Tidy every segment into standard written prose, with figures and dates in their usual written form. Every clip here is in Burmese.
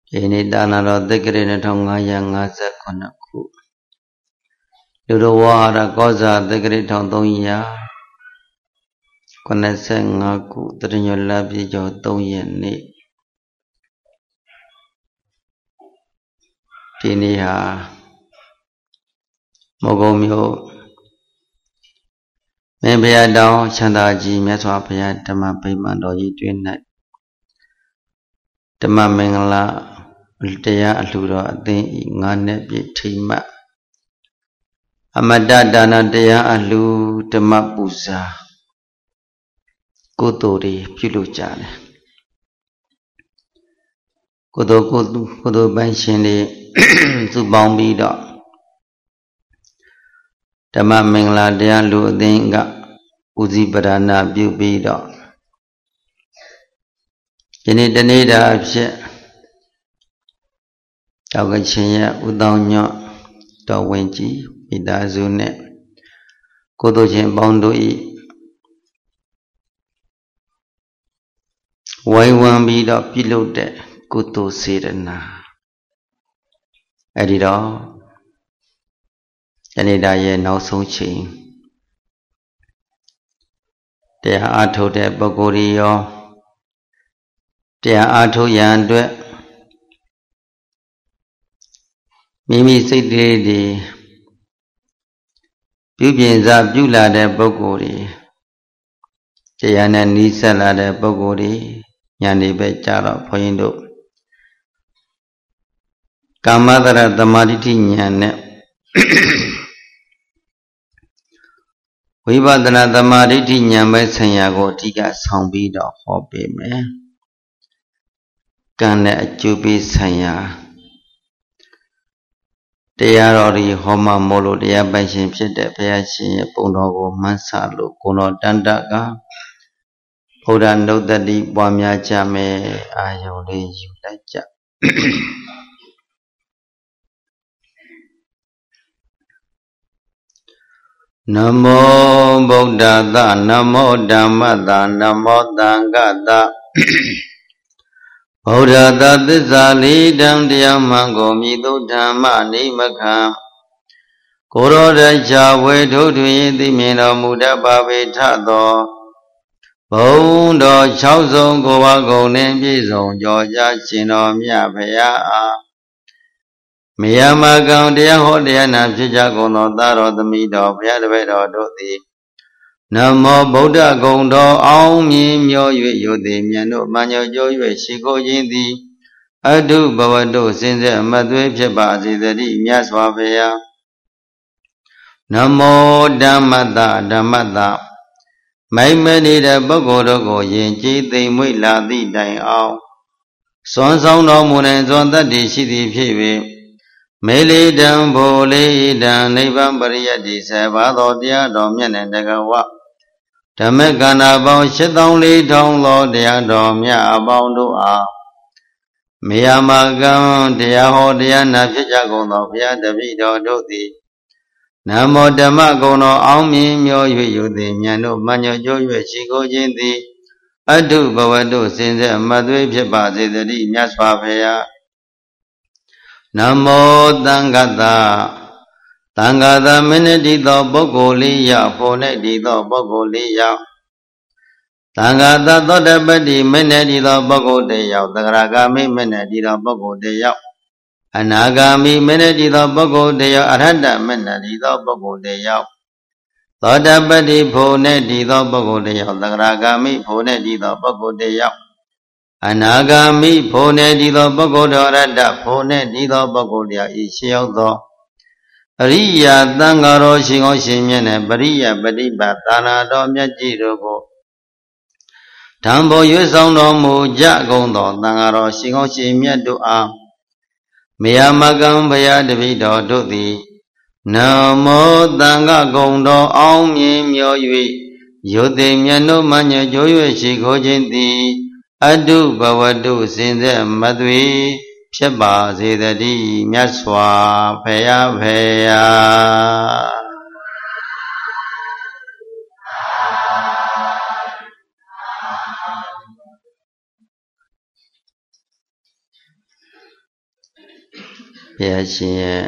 Ini tanah tekeri netongaya ngasa konaku. Luruwara kosa tekeri tongya. Konese ngaku terinyola bijo tongya ni. Piniha mogomyo. Membaya dao chandaji meswa paya dhamma paimando yi tuyinai. Dhamma mengala Ultaya aluro ating ngane bitima. Amada dana daya alu dhamma pusa. Kutori pilujane. Kudo banshini subang bido. Dhamma mengala daya alu ating uzi barana bido. Ini danida absya. Tao cái chuyện udao nhọ tao quen chỉ bị đa số nè cô tôi chuyện bao đôi quay quan bị đó bị lâu đệ cô tôi sẽ na ở đi đó cái này đại diện nói sống chuyện để ăn thô để bao cô đi yo để ăn thô yan đuổi Mimi say điပြုပြင်စာပြုလာတဲ့ပုဂ္ဂိုလ်တွေတရားနဲ့နီးစပ်လာတဲ့ပုဂ္ဂိုလ်တွေညာနေပဲကြတော့ဘုန်းကြီးတို့ကာမတရသမာဓိဋ္ဌိဉာဏ်နဲ့ဝိပဿနာသမာဓိဋ္ဌိဉာဏ်ပဲဆံရကိုအဓိကဆောင်ပြီးတော့ဟောပေးမယ်ကံနဲ့အကျိုးပေးဆံရတရားတော်ဒီဟောမှမို့လို့တရားပိုင်ရှင်ဖြစ်တဲ့ဘုရားရှင်ရဲ့ပုံတော်ကိုမှန်းဆလို့ကိုယ်တော်တန်တကဘုရားနုဒတိပွားများကြမယ်အာယုန်လေးယူလိုက်ကြနမောဗုဒ္ဓသနမောဓမ္မသနမောသံဃသဗုဒ္ဓသာသစ္စာလေးတံတရားမှန်ကိုမြည်သူဓမ္မနိမခံကိုရောတချဝေထုထွေသိမြင်တော်မူတတ်ပါပေထသောဘုံတော်6ဆုံးကိုပါကုန်နှင့်ပြည့်စုံကြောကြရှင်တော်မြတ်ဖရာအားမေယမကံတရားဟောတရားနာဖြစ်ကြကုန်သောသာတော်သမီးတော်ဘုရားတပည့်တော်တို့သည်နမောဗုဒ္ဓဂုံတော်အောင်မြင်မျော၍ယုတိမြတ်တို့မညောကြိုး၍ရှိခိုးခြင်းသည်အတုဘဝတို့စင်စစ်အမတ်သွေးဖြစ်ပါစေတည်းမြတ်စွာဘုရားနမောဓမ္မတဓမ္မတမိုက်မနေတဲ့ပုဂ္ဂိုလ်တို့ကိုယင်ကြည်သိမ်မွေ့လာသည့်တိုင်အောင်စွမ်းဆောင်တော်မူနိုင်စွမ်းတတ်တည်ရှိသည်ဖြစ်၍မေလိတံဘိုလိတံနိဗ္ဗာန်ပရိယတ္တိဆေဘာသောတရားတော်မြတ်နဲ့တကဝဓမ္မကန္နာပေါင်း8400သောတရားတော်မြတ်အပေါင်းတို့အားမေယမကံတရားဟောတရားနာဖြစ်ကြကုန်သောဘုရားတပည့်တော်တို့သည်နမောဓမ္မဂုဏ်တော်အောင်မြင်မျော၍ယုသည်မြတ်တို့မညောကြိုး၍ရှိခိုးခြင်းသည်အတုဘဝတို့စင်စစ်အမတ်သွေးဖြစ်ပါစေတည်းမြတ်စွာဘုရားနမောသံဃတသံဃာသမင်းတိသောပုဂ္ဂိုလ်လေးရောက်ဖို့၌တည်သောပုဂ္ဂိုလ်လေးရောက်သံဃာတသောတပတ္တိမင်းနဲ့တည်သောပုဂ္ဂိုလ်တည်းရောက်သဂရဂါမိမင်းနဲ့တည်သောပုဂ္ဂိုလ်တည်းရောက်အနာဂါမိမင်းနဲ့တည်သောပုဂ္ဂိုလ်တည်းရောက်အရဟတမင်းနဲ့တည်သောပုဂ္ဂိုလ်တည်းရောက်သောတပတ္တိဖို့နဲ့တည်သောပုဂ္ဂိုလ်တည်းရောက်သဂရဂါမိဖို့နဲ့တည်သောပုဂ္ဂိုလ်တည်းရောက်အနာဂါမိဖို့နဲ့တည်သောပုဂ္ဂိုလ်တော်ရတ္တဖို့နဲ့တည်သောပုဂ္ဂိုလ်တရားဤရှိရောက်သောအရိယာသံဃာတော်ရှင်ကောင်းရှင်မြတ်နဲ့ပရိယပฏิပတ်သာနာတော်မြတ်ကြီးတို့ကိုဓမ္မောရွေးဆောင်တော်မူကြကုန်သောသံဃာတော်ရှင်ကောင်းရှင်မြတ်တို့အားမေယမကံဘုရားတပည့်တော်တို့သည်နမောသံဃဂုံတော်အောင်မြင်မျော၍ယုတိမြတ်တို့မညောကြိုး၍ရှိခိုးခြင်းသည်အတုဘဝတုစင်စစ်မသွေဖြစ်ပါစေတည်းမြတ်စွာဘုရားဖေယဘုရားရှင်ရဲ့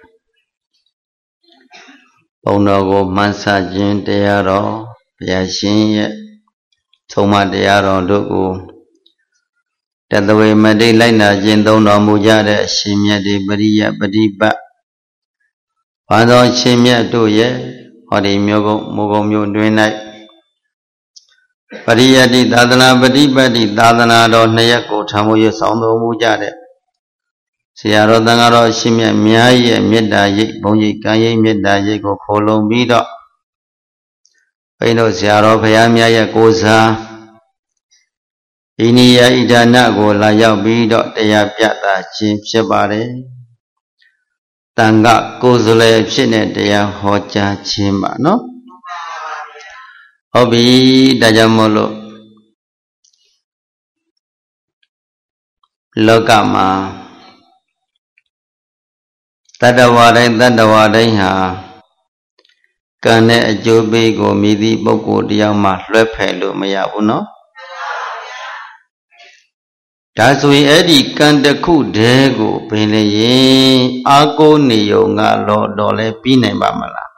ဘုံတော်ကိုမှန်းဆခြင်းတရားတော်ဘုရားရှင်ရဲ့ဆုံးမတရားတော်တို့ကိုတသဝေမတိလိုက်နာခြင်းသုံးတော်မူကြတဲ့အရှင်မြတ်ဒီပရိယပฏิပတ်ဘာသောရှင်မြတ်တို့ရဲ့ဟောဒီမျိုးကုန်းမိုးကုန်းမျိုးတွင်၌ပရိယတိသာသနာပฏิပတ်တိသာသနာတော်နှစ်ရက်ကိုထံမိုးရဆောင်တော်မူကြတဲ့ဆရာတော်သံဃာတော်အရှင်မြတ်များရဲ့မေတ္တာရိပ်ဘုန်းကြီးကံရိပ်မေတ္တာရိပ်ကိုခိုလုံပြီးတော့ဘိန်းတို့ဆရာတော်ဘုရားများရဲ့ကိုးစားဤနိယဣဒါနကိုလာရောက်ပြီးတော့တရားပြသခြင်းဖြစ်ပါတယ်တန်ခါကိုယ်စားလှယ်ဖြစ်တဲ့တရားဟောကြားခြင်းပါနော်ဟုတ်ပြီဒါကြောင့်မို့လို့လောကမှာတတ္တဝါတိုင်းဟာကံနဲ့အကျိုးပေးကိုမြည်သည့်ပုဂ္ဂိုလ်တယောက်မှလွှဲဖယ်လို့မရဘူးနော်ဒါဆိုရင်အဲ့ဒီကံတစ်ခုတည်းကိုပင်လေရင်အာကိုနေုံကတော့လဲပြီးနိုင်ပါမလား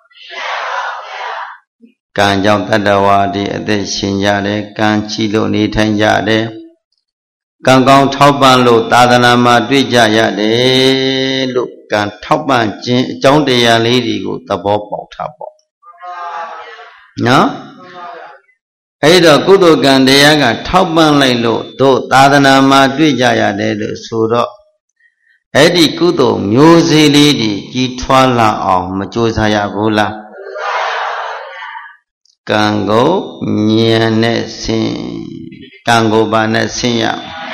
ကံကြောင့်တတ္တဝါတွေအသက်ရှင်ကြတယ်ကံချီလို့နေထိုင်ကြတယ်ကံကောင်းထောက်ပံ့လို့သာသနာမှာတွေ့ကြရတယ်လို့ကံထောက်ပံ့ခြင်းအကြောင်းတရားလေးတွေကိုသဘောပေါက်ထားပေါ့နော်အဲ့တော့ကုသိုလ်ကံတရားကထောက်ပံ့လိုက်လို့တို့သာသနာမှာတွေ့ကြရတယ်လို့ဆိုတော့အဲ့ဒီကုသိုလ်မျိုးစေ့လေးတွေကြီးထွားလာအောင်မကြိုးစားရဘူးလားကံကိုဉာဏ်နဲ့ဆင်ကံကိုဘာနဲ့ဆင်ရဉာ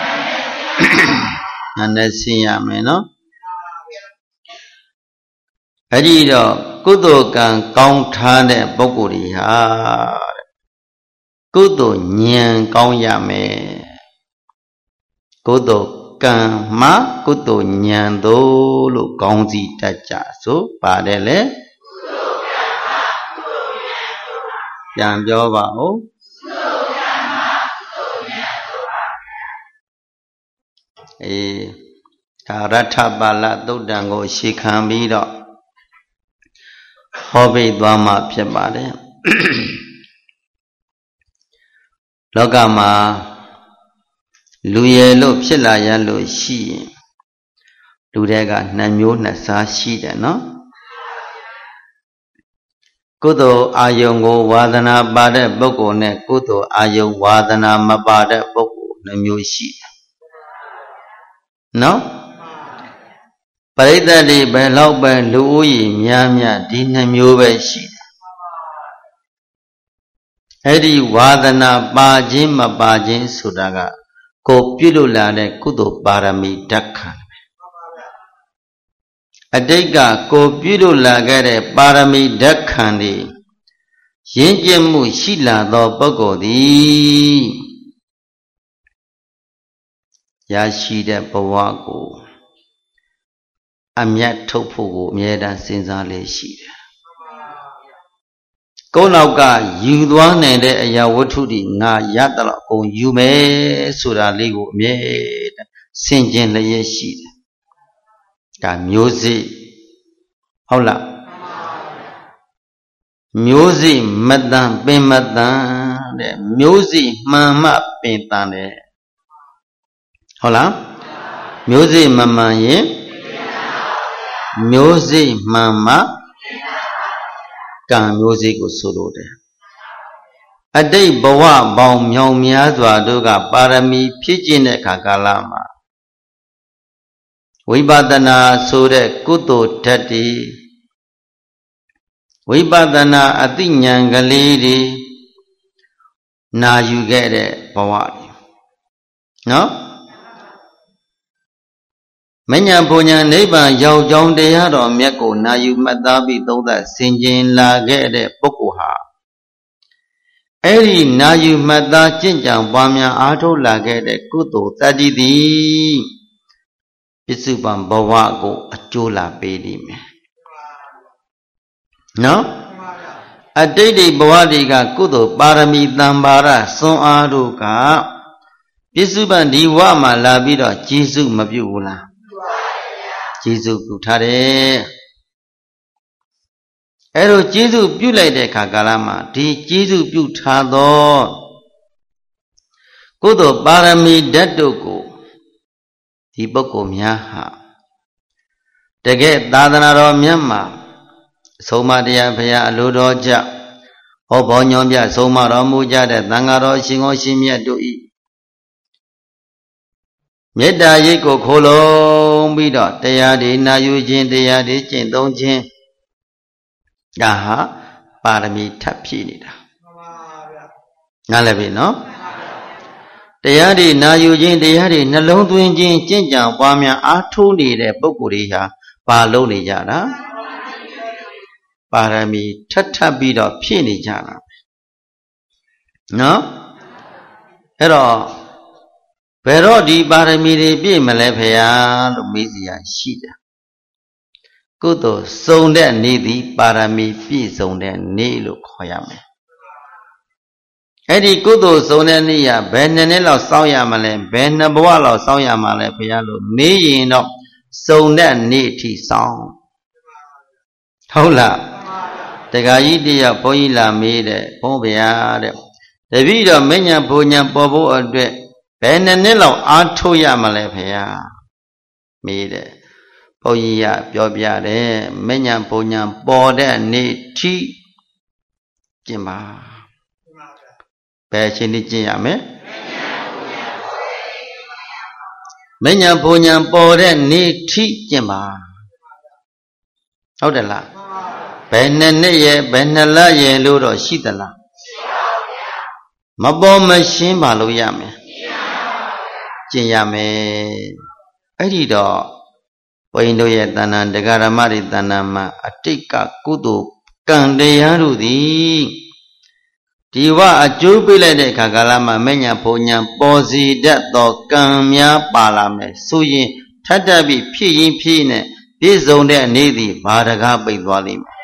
ဏ်နဲ့ဆင်ရမယ်နော်အဲ့ဒီတော့ကုသိုလ်ကံကောင်းထားတဲ့ပုဂ္ဂိုလ်တွေဟာကုသိုလ်ဉာဏ်ကောင်းရမယ်ကုသိုလ်ကံမှာကုသိုလ်ဉာဏ်တို့လို့ကောင်းစီတတ်ကြဆိုပါတယ်လေပြန်ပြောပါဦးဒါရထပါဠသုတ်တံကိုရှေခံပြီးတော့ဟောပေးသွားမှာဖြစ်ပါတယ်လောကမှာလူရည်လို့ဖြစ်လာရလို့ရှိရင်လူတွေကနှစ်မျိုးနှစ်စားရှိတယ်နော်ကုသိုလ်အာယုံကိုဝါဒနာပါတဲ့ပုဂ္ဂိုလ်နဲ့ကုသိုလ်အာယုံဝါဒနာမပါတဲ့ပုဂ္ဂိုလ်နှစ်မျိုးရှိတယ်နော်ပရိသတ်တွေဘယ်လောက်ပဲလူဦးရေများများဒီနှစ်မျိုးပဲရှိတယ်အဲ့ဒီဝါဒနာပါခြင်းမပါခြင်းဆိုတာကကိုပြုလို့လာတဲ့ကုသိုလ်ပါရမီဓာတ်ခံအတိတ်ကကိုပြုလို့လာခဲ့တဲ့ပါရမီဓာတ်ခံတွေရင့်ကျက်မှုရှိလာသောပုဂ္ဂိုလ်သည်ရရှိတဲ့ဘဝကိုအမြတ်ထုတ်ဖို့ကိုအမြဲတမ်းစဉ်းစားလေရှိတယ်ကိုယ်နောက်ကယူသွားနိုင်တဲ့အရာဝတ္ထုတွေငါရတလို့အကုန်ယူမယ်ဆိုတာလေးကိုအမြဲတမ်းဆင်ခြင်လျက်ရှိတယ်ဒါမျိုးစိဟုတ်လားမျိုးစိမတန်ပင်မတန်တဲ့မျိုးစိမှန်မှပင်တန်တယ်ဟုတ်လားမျိုးစိမမှန်ရင်မျိုးစိမှန်မှကံမျိုးစိကိုဆိုလိုတယ်အတိတ်ဘဝပေါင်းမြောင်များစွာတို့ကပါရမီဖြည့်ကျင့်တဲ့အခါကာလမှာဝိပဿနာဆိုတဲ့ကုသိုလ်ဓာတ်တွေဝိပဿနာအသိဉာဏ်ကလေးတွေနာယူခဲ့တဲ့ဘဝတွေနော်မဉ္ဇဉ်ဘုံညာနိဗ္ဗာန်ရောက်ကြောင်းတရားတော်မြတ်ကိုနာယူမှတ်သားပြီးသုံးသပ်ဆင်ခြင်လာခဲ့တဲ့ပုဂ္ဂိုလ်ဟာအဲ့ဒီနာယူမှတ်သားကျင့်ကြံပွားများအားထုတ်လာခဲ့တဲ့ကုသိုလ်တတ္တိသည်ပစ္စုပန်ဘဝကိုအကျိုးလာပေးလိမ့်မယ်နော်အတိတ်ဘဝတွေကကုသိုလ်ပါရမီတံပါရစွမ်းအားတို့ကပစ္စုပန်ဒီဘဝမှာလာပြီးတော့ကျေစုမပြုတ်ဘူးလားကျေးဇူးပြုထားတယ်အဲ့လိုကျေးဇူးပြုလိုက်တဲ့အခါကာလမှာဒီကျေးဇူးပြုထားသောကုသိုလ်ပါရမီဓာတ်တို့ကိုဒီပုဂ္ဂိုလ်များဟာတကယ်သာသနာတော်မြတ်မှာဆုံးမတရားဘုရားအလိုတော်ကြောင့်ဟောဘောညွန်ပြဆုံးမတော်မူကြတဲ့သံဃာတော်ရှင်ကိုရှင်မြတ်တို့ဤမေတ္တာရိပ်ကိုခိုးလုံးပြီးတော့တရားတွေနာယူခြင်းတရားတွေကျင့်သုံးခြင်းဒါဟာပါရမီထပ်ဖြည့်နေတာမှန်ပါဗျာနားလည်ပြီနော်တရားတွေနာယူခြင်းတရားတွေနှလုံးသွင်းခြင်းကျင့်ကြံပွားများအားထုတ်နေတဲ့ပုဂ္ဂိုလ်တွေဟာဘာလုပ်နေကြတာပါရမီထပ်ပြီးတော့ဖြည့်နေကြတာနော်အဲ့တော့ဘယ်တော့ဒီပါရမီတွေပြည့်မလဲဖေယားလို့မေးစရာရှိတယ်ကုသိုလ်စုံတဲ့နေ့သည်ပါရမီပြည့်စုံတဲ့နေ့လို့ခေါ်ရမယ်အဲ့ဒီကုသိုလ်စုံတဲ့နေ့ရဘယ်နှစ်လောက်စောင့်ရမလဲဘယ်နှစ်ဘဝလောက်စောင့်ရမလဲဖေယားလို့မေးရင်တော့စုံတဲ့နေ့အထိစောင့်ဟုတ်လားတခါကြီးတယောက်ဘုန်းကြီးလာမေးတဲ့ဘုန်းဗျာတဲ့တပည့်တော်မဉ္ဇဉ်ဘုံညာပေါ်ဖို့အတွက်ဘယ်နှစ်လောက်အားထုတ်ရမလဲဖေယားမေးတယ်ဘုန်းကြီးကပြောပြတယ်မဉ္ဇဉ်ဘုံညာပေါ်တဲ့နေ့ထိကျင့်ပါဘယ်အချိန်ထိကျင့်ရမလဲမဉ္ဇဉ်ဘုံညာပေါ်တဲ့နေ့ထိကျင့်ပါဟုတ်တယ်လားဘယ်နှစ်ရဲ့ဘယ်နှစ်လရဲ့လို့တော့ရှိသလားမပေါ်မရှင်းပါလို့ရမယ်ကျင့်ရမယ်အဲ့ဒီတော့ဘုန်းကြီးတို့ရဲ့တဏ္ဍာဒကာရမတွေတဏ္ဍာမှာအတိတ်ကကုသိုလ်ကံတရားတို့သည်ဒီဝအကျိုးပေးလိုက်တဲ့အခါကာလမှာမဉ္ဇဉ်ဘုံညာပေါ်စီတတ်သောကံများပါလာမယ်ဆိုရင်ထပ်တက်ပြီးဖြည့်ရင်ဖြည့်နဲ့ပြည့်စုံတဲ့နေ့သည်ဘာတကားပိတ်သွားလိမ့်မယ်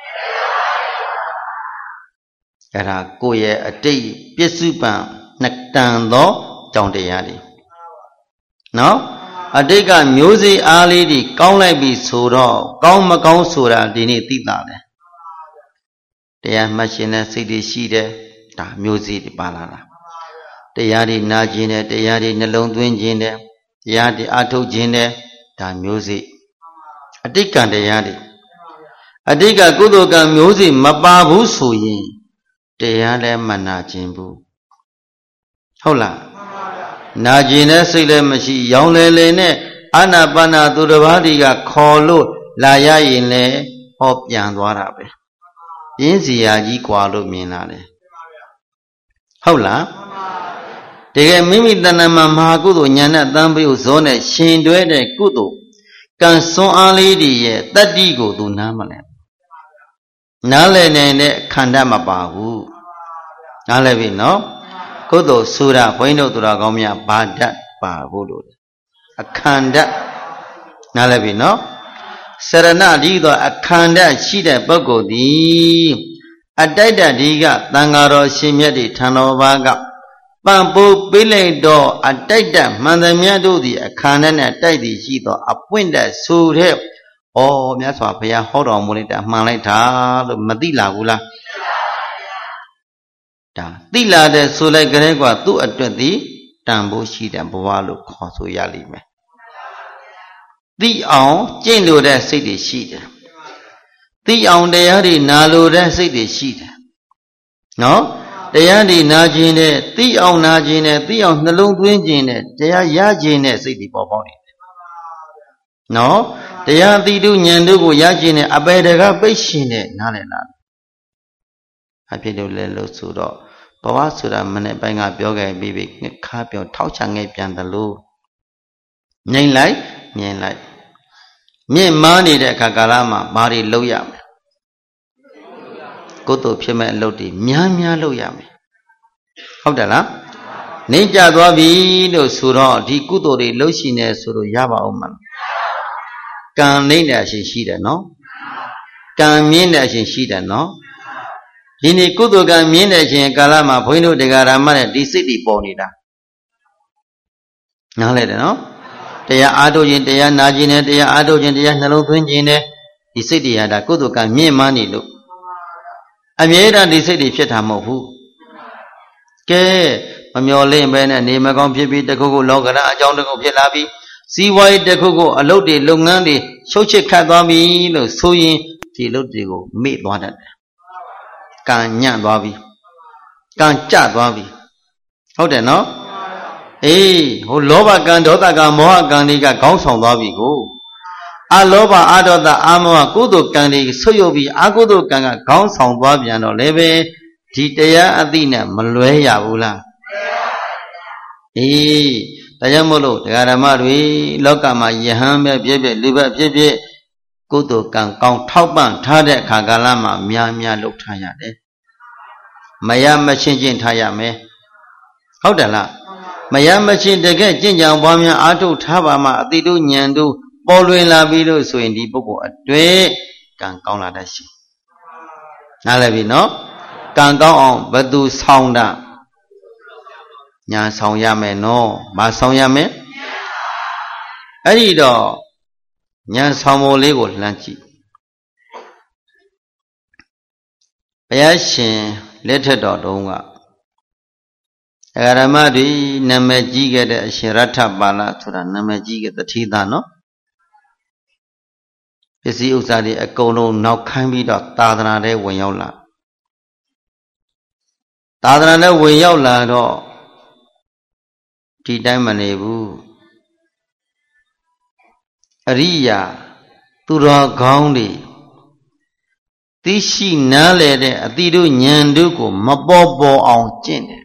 အဲ့ဒါကိုယ့်ရဲ့အတိတ်ပြစ္စုပန်နှစ်တန်သောကြောင့်တရားတွေနော်အတိတ်ကမျိုးစေ့အားလေးတွေကောင်းလိုက်ပြီဆိုတော့ကောင်းမကောင်းဆိုတာဒီနေ့သိတာတယ်တရားမှတ်ရှင်တဲ့စိတ်တွေရှိတယ်ဒါမျိုးစေ့တွေပါလာတာတရားတွေနာကျင်တယ်တရားတွေနှလုံးသွင်းခြင်းတယ်တရားတွေအထုတ်ခြင်းတယ်ဒါမျိုးစေ့အတိတ်ကတရားတွေအတိတ်ကကုသိုလ်ကမျိုးစေ့မပါဘူးဆိုရင်တရားလည်းမနာကျင်ဘူးဟုတ်လားနာကျင်တဲ့စိတ်လည်းမရှိရောင်လေလေနဲ့အာနာပါနာသူတစ်ပါးဒီကခေါ်လို့လာရရင်လည်းဟောပြန်သွားတာပဲပြင်းစီရာကြီးกว่าလို့မြင်လာတယ်ဟုတ်လားတကယ်မိမိတဏ္ဍာမှာမဟာကုသိုလ်ဉာဏ်နဲ့တန်ဖိုးဇောနဲ့ရှင်တွဲတဲ့ကုသိုလ်ကံစွမ်းအားလေးတွေရဲ့တတ္တိကိုသူနားမလဲနားလည်နေတဲ့ခန္ဓာမပါဘူးနားလည်ပြီနော်ကုသိုလ်ဆိုတာဘုန်းကြီးတို့သူတော်ကောင်းများဘာဓာတ်ပါဖို့လို့အခန္ဓာနားလည်ပြီနော်စရဏဒီသောအခန္ဓာရှိတဲ့ပုဂ္ဂိုလ်သည်အတိုက်တဒီကသံဃာတော်ရှင်မြတ်တွေထံတော်ဘာကပံပိုးပေးလိုက်တော့အတိုက်တမှန်သမျှတို့သည်အခန္ဓာနဲ့တိုက်သည်ရှိသောအပွင့်တဆိုတဲ့ဩမြတ်စွာဘုရားဟောတော်မူလိုက်တာမှန်လိုက်တာလို့မသိလာဘူးလားဒါသိလာတဲ့ဆိုလိုက်ကလေးကသူ့အတွက်ဒီတန်ဖိုးရှိတဲ့ဘဝလို့ခေါ်ဆိုရလိမ့်မယ်သိအောင်ကျင့်လို့တဲ့စိတ်တွေရှိတယ်သိအောင်တရားတွေနာလို့တဲ့စိတ်တွေရှိတယ်နော်တရားတွေနာခြင်းနဲ့သိအောင်နာခြင်းနဲ့သိအောင်နှလုံးသွင်းခြင်းနဲ့တရားရခြင်းနဲ့စိတ်တွေပေါ်ပေါက်နေတယ်နော်တရားသိတုဉာဏ်တို့ကိုရခြင်းနဲ့အပေတကပိတ်ရှင်နဲ့နားလည်လာအဖြစ်တို့လည်းလို့ဆိုတော့ဘဝဆိုတာမနေ့ပိုင်းကပြောခဲ့ပြီးပြီခါပြောထောက်ချငယ်ပြန်တယ်လို့ငြိမ့်လိုက်မြင်လိုက်မြင့်မားနေတဲ့အခါကာလမှာဘာတွေလုပ်ရမလဲကုသိုလ်ဖြစ်မဲ့အလုပ်တွေများများလုပ်ရမယ်ဟုတ်တယ်လားနေကြသွားပြီလို့ဆိုတော့ဒီကုသိုလ်တွေလုပ်ရှိနေဆိုလို့ရပါအောင်မလားကံနေတဲ့အရှင်ရှိတယ်နော်ကံမြင့်တဲ့အရှင်ရှိတယ်နော်ဒီနေ့ကုသိုလ်ကံမြင့်တဲ့အရှင်ကာလမှာဘုန်းကြီးတို့တရားဓမ္မနဲ့ဒီစိတ်တွေပေါ်နေတာနားလဲတယ်နော်တတရားအားထုတ်ခြင်းတရားနာခြင်းနဲ့တရားအားထုတ်ခြင်းတရားနှလုံးသွင်းခြင်းနဲ့ဒီစိတ်တရားဒါကုသိုလ်ကမြင့်မားနေလို့အမြဲတမ်းဒီစိတ်တွေဖြစ်တာမဟုတ်ဘူးကဲမမျော်လင့်ပဲနဲ့နေမကောင်းဖြစ်ပြီးတခုခုလောကရန်အကြောင်းတခုဖြစ်လာပြီးစီးပွားရေးတခုခုအလုပ်တွေလုပ်ငန်းတွေရှုပ်ချစ်ခတ်သွားပြီလို့ဆိုရင်ဒီအလုပ်တွေကိုမေ့သွားတတ်တယ်ကံညံ့သွားပြီကံကျသွားပြီဟုတ်တယ်နော်အေးဟိုလောဘကံဒေါသကံမောဟကံတွေကခေါင်းဆောင်သွားပြီကိုအလောဘအဒေါသအမောဟကုသိုလ်ကံတွေဆွတ်ယုတ်ပြီးအကုသိုလ်ကံကခေါင်းဆောင်သွားပြန်တော့လည်းပဲဒီတရားအသိနဲ့မလွဲရဘူးလားအေးဒါကြောင့်မို့လို့တရားဓမ္မတွေလောကမှာယဟန်ပဲပြည့်ပြည့်လူပဲပြည့်ပြည့်ကုသိုလ်ကံကောင်းထောက်ပံ့ထားတဲ့အခါကာလမှာများများလုပ်ထားရတယ်မရမချင်းချင်းထားရမယ်ဟုတ်တယ်လားမရမချင်းတကယ်ကြင်ကြံပွားများအားထုတ်ထားပါမှအတိတို့ဉာဏ်တို့ပေါ်လွင်လာပြီးလို့ဆိုရင်ဒီပုဂ္ဂိုလ်အတွေ့ကံကောင်းလာတတ်ရှိနားလည်ပြီနော်ကံကောင်းအောင်ဘယ်သူဆောင်တာညာဆောင်ရမယ်နော်မဆောင်ရမယ်အဲ့ဒီတော့ညာဆောင်ဖို့လေးကိုလှမ်းကြည့်ဘုရားရှင်လက်ထက်တော်တုန်းကဓမ္မတွေနာမည်ကြီးခဲ့တဲ့အရှင်ရထပါဠဆိုတာနာမည်ကြီးခဲ့တတိသာနော်ပစ္စည်းဥစ္စာတွေအကုန်လုံးနောက်ခိုင်းပြီးတော့သာသနာထဲဝင်ရောက်လာသာသနာထဲဝင်ရောက်လာတော့ဒီတိုင်းမနေဘူးအရိယာသူတော်ကောင်းတွေသိရှိနားလည်တဲ့အတိတို့ဉာဏ်တို့ကိုမပေါ်ပေါ်အောင်ကျင့်တယ်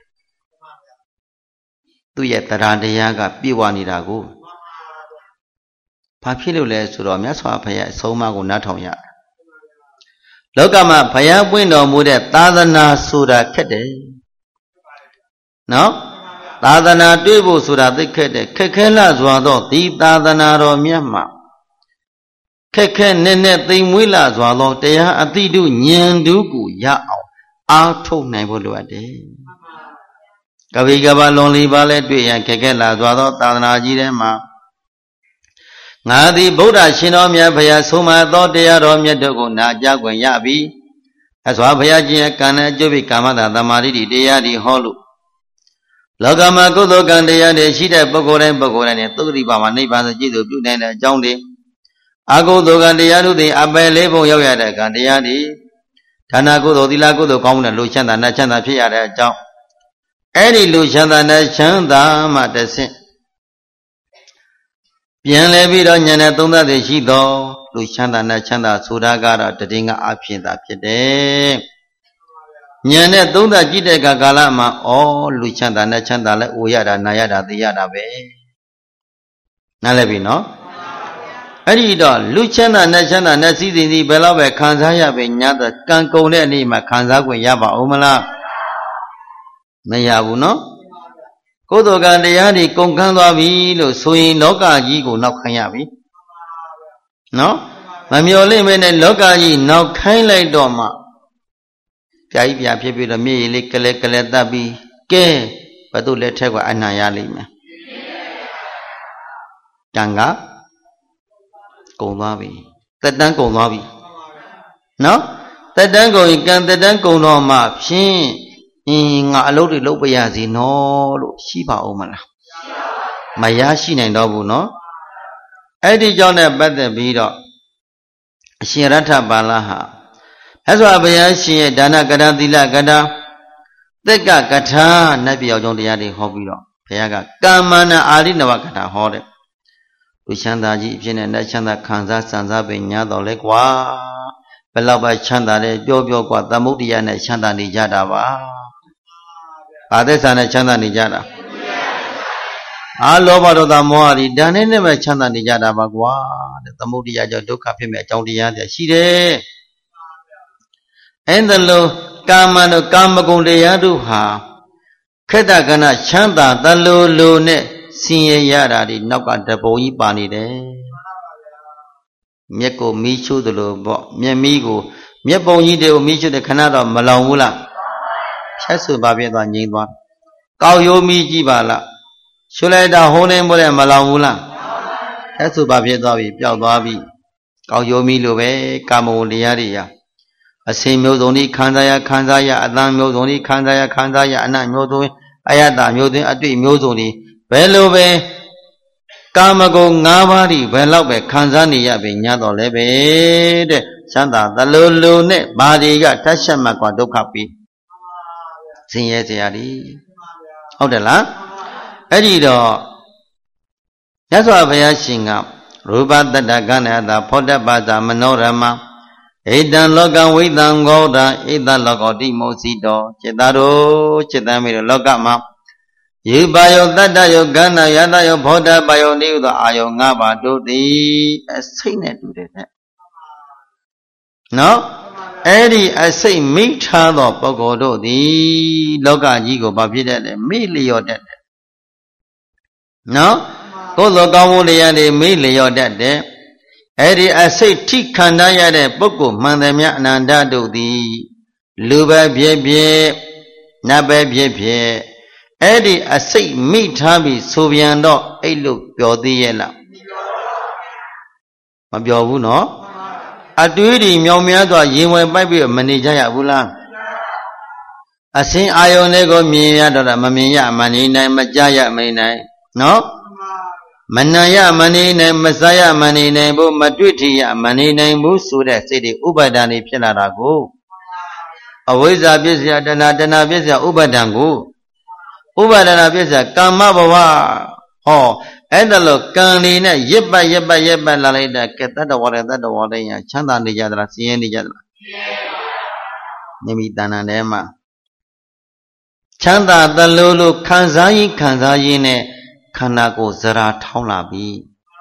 သူရဲ့တရားတရားကပြည့်ဝနေတာကိုဘာဖြစ်လို့လဲဆိုတော့မြတ်စွာဘုရားအဆုံးအမကိုနားထောင်ရလောကမှာဘုရားပွင့်တော်မူတဲ့သာသနာဆိုတာခက်တယ်နော်သာသနာတွေ့ဖို့ဆိုတာသိခက်တယ်ခက်ခဲလှစွာသောဒီသာသနာတော်မြတ်မှာခက်ခဲနဲ့နဲ့သိမ်မွေးလှစွာသောတရားအတိတုဉာဏ်တို့ကိုရအောင်အားထုတ်နိုင်ဖို့လိုအပ်တယ်ကပိကဘာလွန်လီပါလဲတွေ့ရခက်ခဲလှစွာသောသာသနာကြီးထဲမှာငါသည်ဗုဒ္ဓရှင်တော်မြတ်ဘုရားဆုံးမသောတရားတော်မြတ်တို့ကိုနာကြားခွင့်ရပြီအစွာဘုရားရှင်ရဲ့ကံနဲ့အကျိုးပိကာမတာသမာဓိတရားဒီဟောလို့လောကမှာကုသိုလ်ကံတရားတွေရှိတဲ့ပုဂ္ဂိုလ်တိုင်းနဲ့သုတိပါမှာနိဗ္ဗာန်ဆိုကြည်သူပြုနိုင်တဲ့အကြောင်းတွေအကုသိုလ်ကံတရားတို့သည်အပယ်လေးပုံရောက်ရတဲ့ကံတရားတွေဒါနကုသိုလ်သီလကုသိုလ်ကောင်းမှုနဲ့လူချမ်းသာနဲ့ချမ်းသာဖြစ်ရတဲ့အကြောင်းအဲ့ဒီလူချမ်းသာနဲ့ချမ်းသာမှတဆင့်ပြန်လဲပြီးတော့ဉာဏ်နဲ့သုံးသပ်သိရှိသောလူချမ်းသာနဲ့ချမ်းသာဆိုတာကတော့တည်ငါအဖြစ်သာဖြစ်တယ်ဉာဏ်နဲ့သုံးသပ်ကြည့်တဲ့ကာလမှာလူချမ်းသာနဲ့ချမ်းသာလဲအိုရတာနာရတာသိရတာပဲနားလည်ပြီနော်အဲ့ဒီတော့လူချမ်းသာနဲ့ချမ်းသာနဲ့စည်းစိမ်စီဘယ်တော့ပဲခံစားရပဲညာတော့ကံကုန်တဲ့နေ့မှာခံစားခွင့်ရပါဦးမလားမရဘူးနော်ကုသိုလ်ကံတရားတွေကုန်ကန်းသွားပြီလို့ဆိုရင်လောကကြီးကိုနောက်ခိုင်းရပြီနော်မမျော်လင့်မနဲ့လောကကြီးနောက်ခိုင်းလိုက်တော့မှပြာကြီးပြာဖြစ်ပြီးတော့မြေရည်လေးကလဲကလဲတက်ပြီးကဲဘယ်သူလက်ထက်ကအနံ့ရလိမ့်မယ်တန်ကကုန်သွားပြီတက်တန်းကုန်သွားပြီနော်တက်တန်းကုန်ရင်ကံတက်တန်းကုန်တော့မှဖြင့်ငါအလုပ်တွေလုပ်ပြရစီနော်လို့ရှိပါဦးမလားမရရှိနိုင်တော့ဘူးနော်အဲ့ဒီကြောင့်နဲ့ပတ်သက်ပြီးတော့အရှင်ရထပါဠဟာမြတ်စွာဘုရားရှင်ရဲ့ဒါနကထာသီလကထာသက်ကကထာနတ်ပြောက်ကြောင့်တရားတွေဟောပြီးတော့ဘုရားကကာမနာအာရိနဝကထာဟောတဲ့လူချမ်းသာကြီးအဖြစ်နဲ့နတ်ချမ်းသာခံစားစံစားပင်ညာတော်လဲကွာဘယ်လောက်ပဲချမ်းသာတယ်ပြောကွာသမုဒ္ဒရာနဲ့ချမ်းသာနေကြတာပါဘာသက်စာနဲ့ချမ်းသာနေကြတာလောဘဒေါသမောဟတွေဒါနဲ့ပဲချမ်းသာနေကြတာပါကွာတဲ့သမုဒ္ဒရာကြောင့်ဒုက္ခဖြစ်မဲ့အကြောင်းတရားတွေရှိတယ်အဲ့ဒါလို့ကာမတို့ကာမဂုဏ်တရားတို့ဟာခေတ္တကဏချမ်းသာတလိုနဲ့ဆင်းရဲရတာဒီနောက်ကတပုံကြီးပါနေတယ်မျက်ကိုမီးချိုးသလိုပေါ့မျက်မီးကိုမျက်ပုံကြီးတွေကိုမီးချိုးတဲ့ခဏတော့မလောင်ဘူးလားဖြတ်ဆူပါပြသွားငြိမ်းသွားကောက်ရိုးမီးကြည့်ပါလားရှုလိုက်တာဟိုးနေမို့လဲမလောင်ဘူးလား That's what Babi, Piababi, Kaoyomi Lube, Kamo Liaria. A same Mildoni, Kandaya, Adam Mildoni, Kandaya, and I'm Mildoni, Ayada, Mildin, Adi Mildoni, Belove, Kamago, Navari, Velobe, Kanzani, Yabi, Yado Lebe, Santa, the Lulu, Badiga, Tashama, Quadocapi. Sinyeti. How the la? Edido. That's why we are singing up. Ruba the Dagana, the Poda Baza Manorama. Edan Logan with Angoda, Eda Logodi Mosido, Chedaro, Chedamir Logama. You buy your Dada, your Gana, Yada, your Poda, by your new, the Ayongaba, do the Saint to that. No? Eddie, I say, meet her of Pogodo, the Loga Yigo Babida, Milio dead. No? Go Logamulia, the Milio dead. Eddie, I say, Tikandaya, the Boko, Mandamia, Nandado, the Luba Bie, Nabe Bie. Eddie, I say, meet Habi, Soviando, a look, your diela. Mabio, no? I do it in your meadow, you went by a manager Bula. I say, Ionego, Mia, Mamia, Manina, Majaya, Manina. No? Manaya, Manina, Messiah, Manina, Madridia, Manina, Musu, city, Ubadani, Pilarago. Always a busy, Dana Visa, Ubadango. Ubadana Visa, Kamabawa. Oh. And the look, Kanina, Yeba, Laleda, get that water, Chanda, the Yadra, Sieni Yadra. Maybe Dana Nema. Chanda, the Lulu, Kanzayine, Kanako, Zara, Taulabi.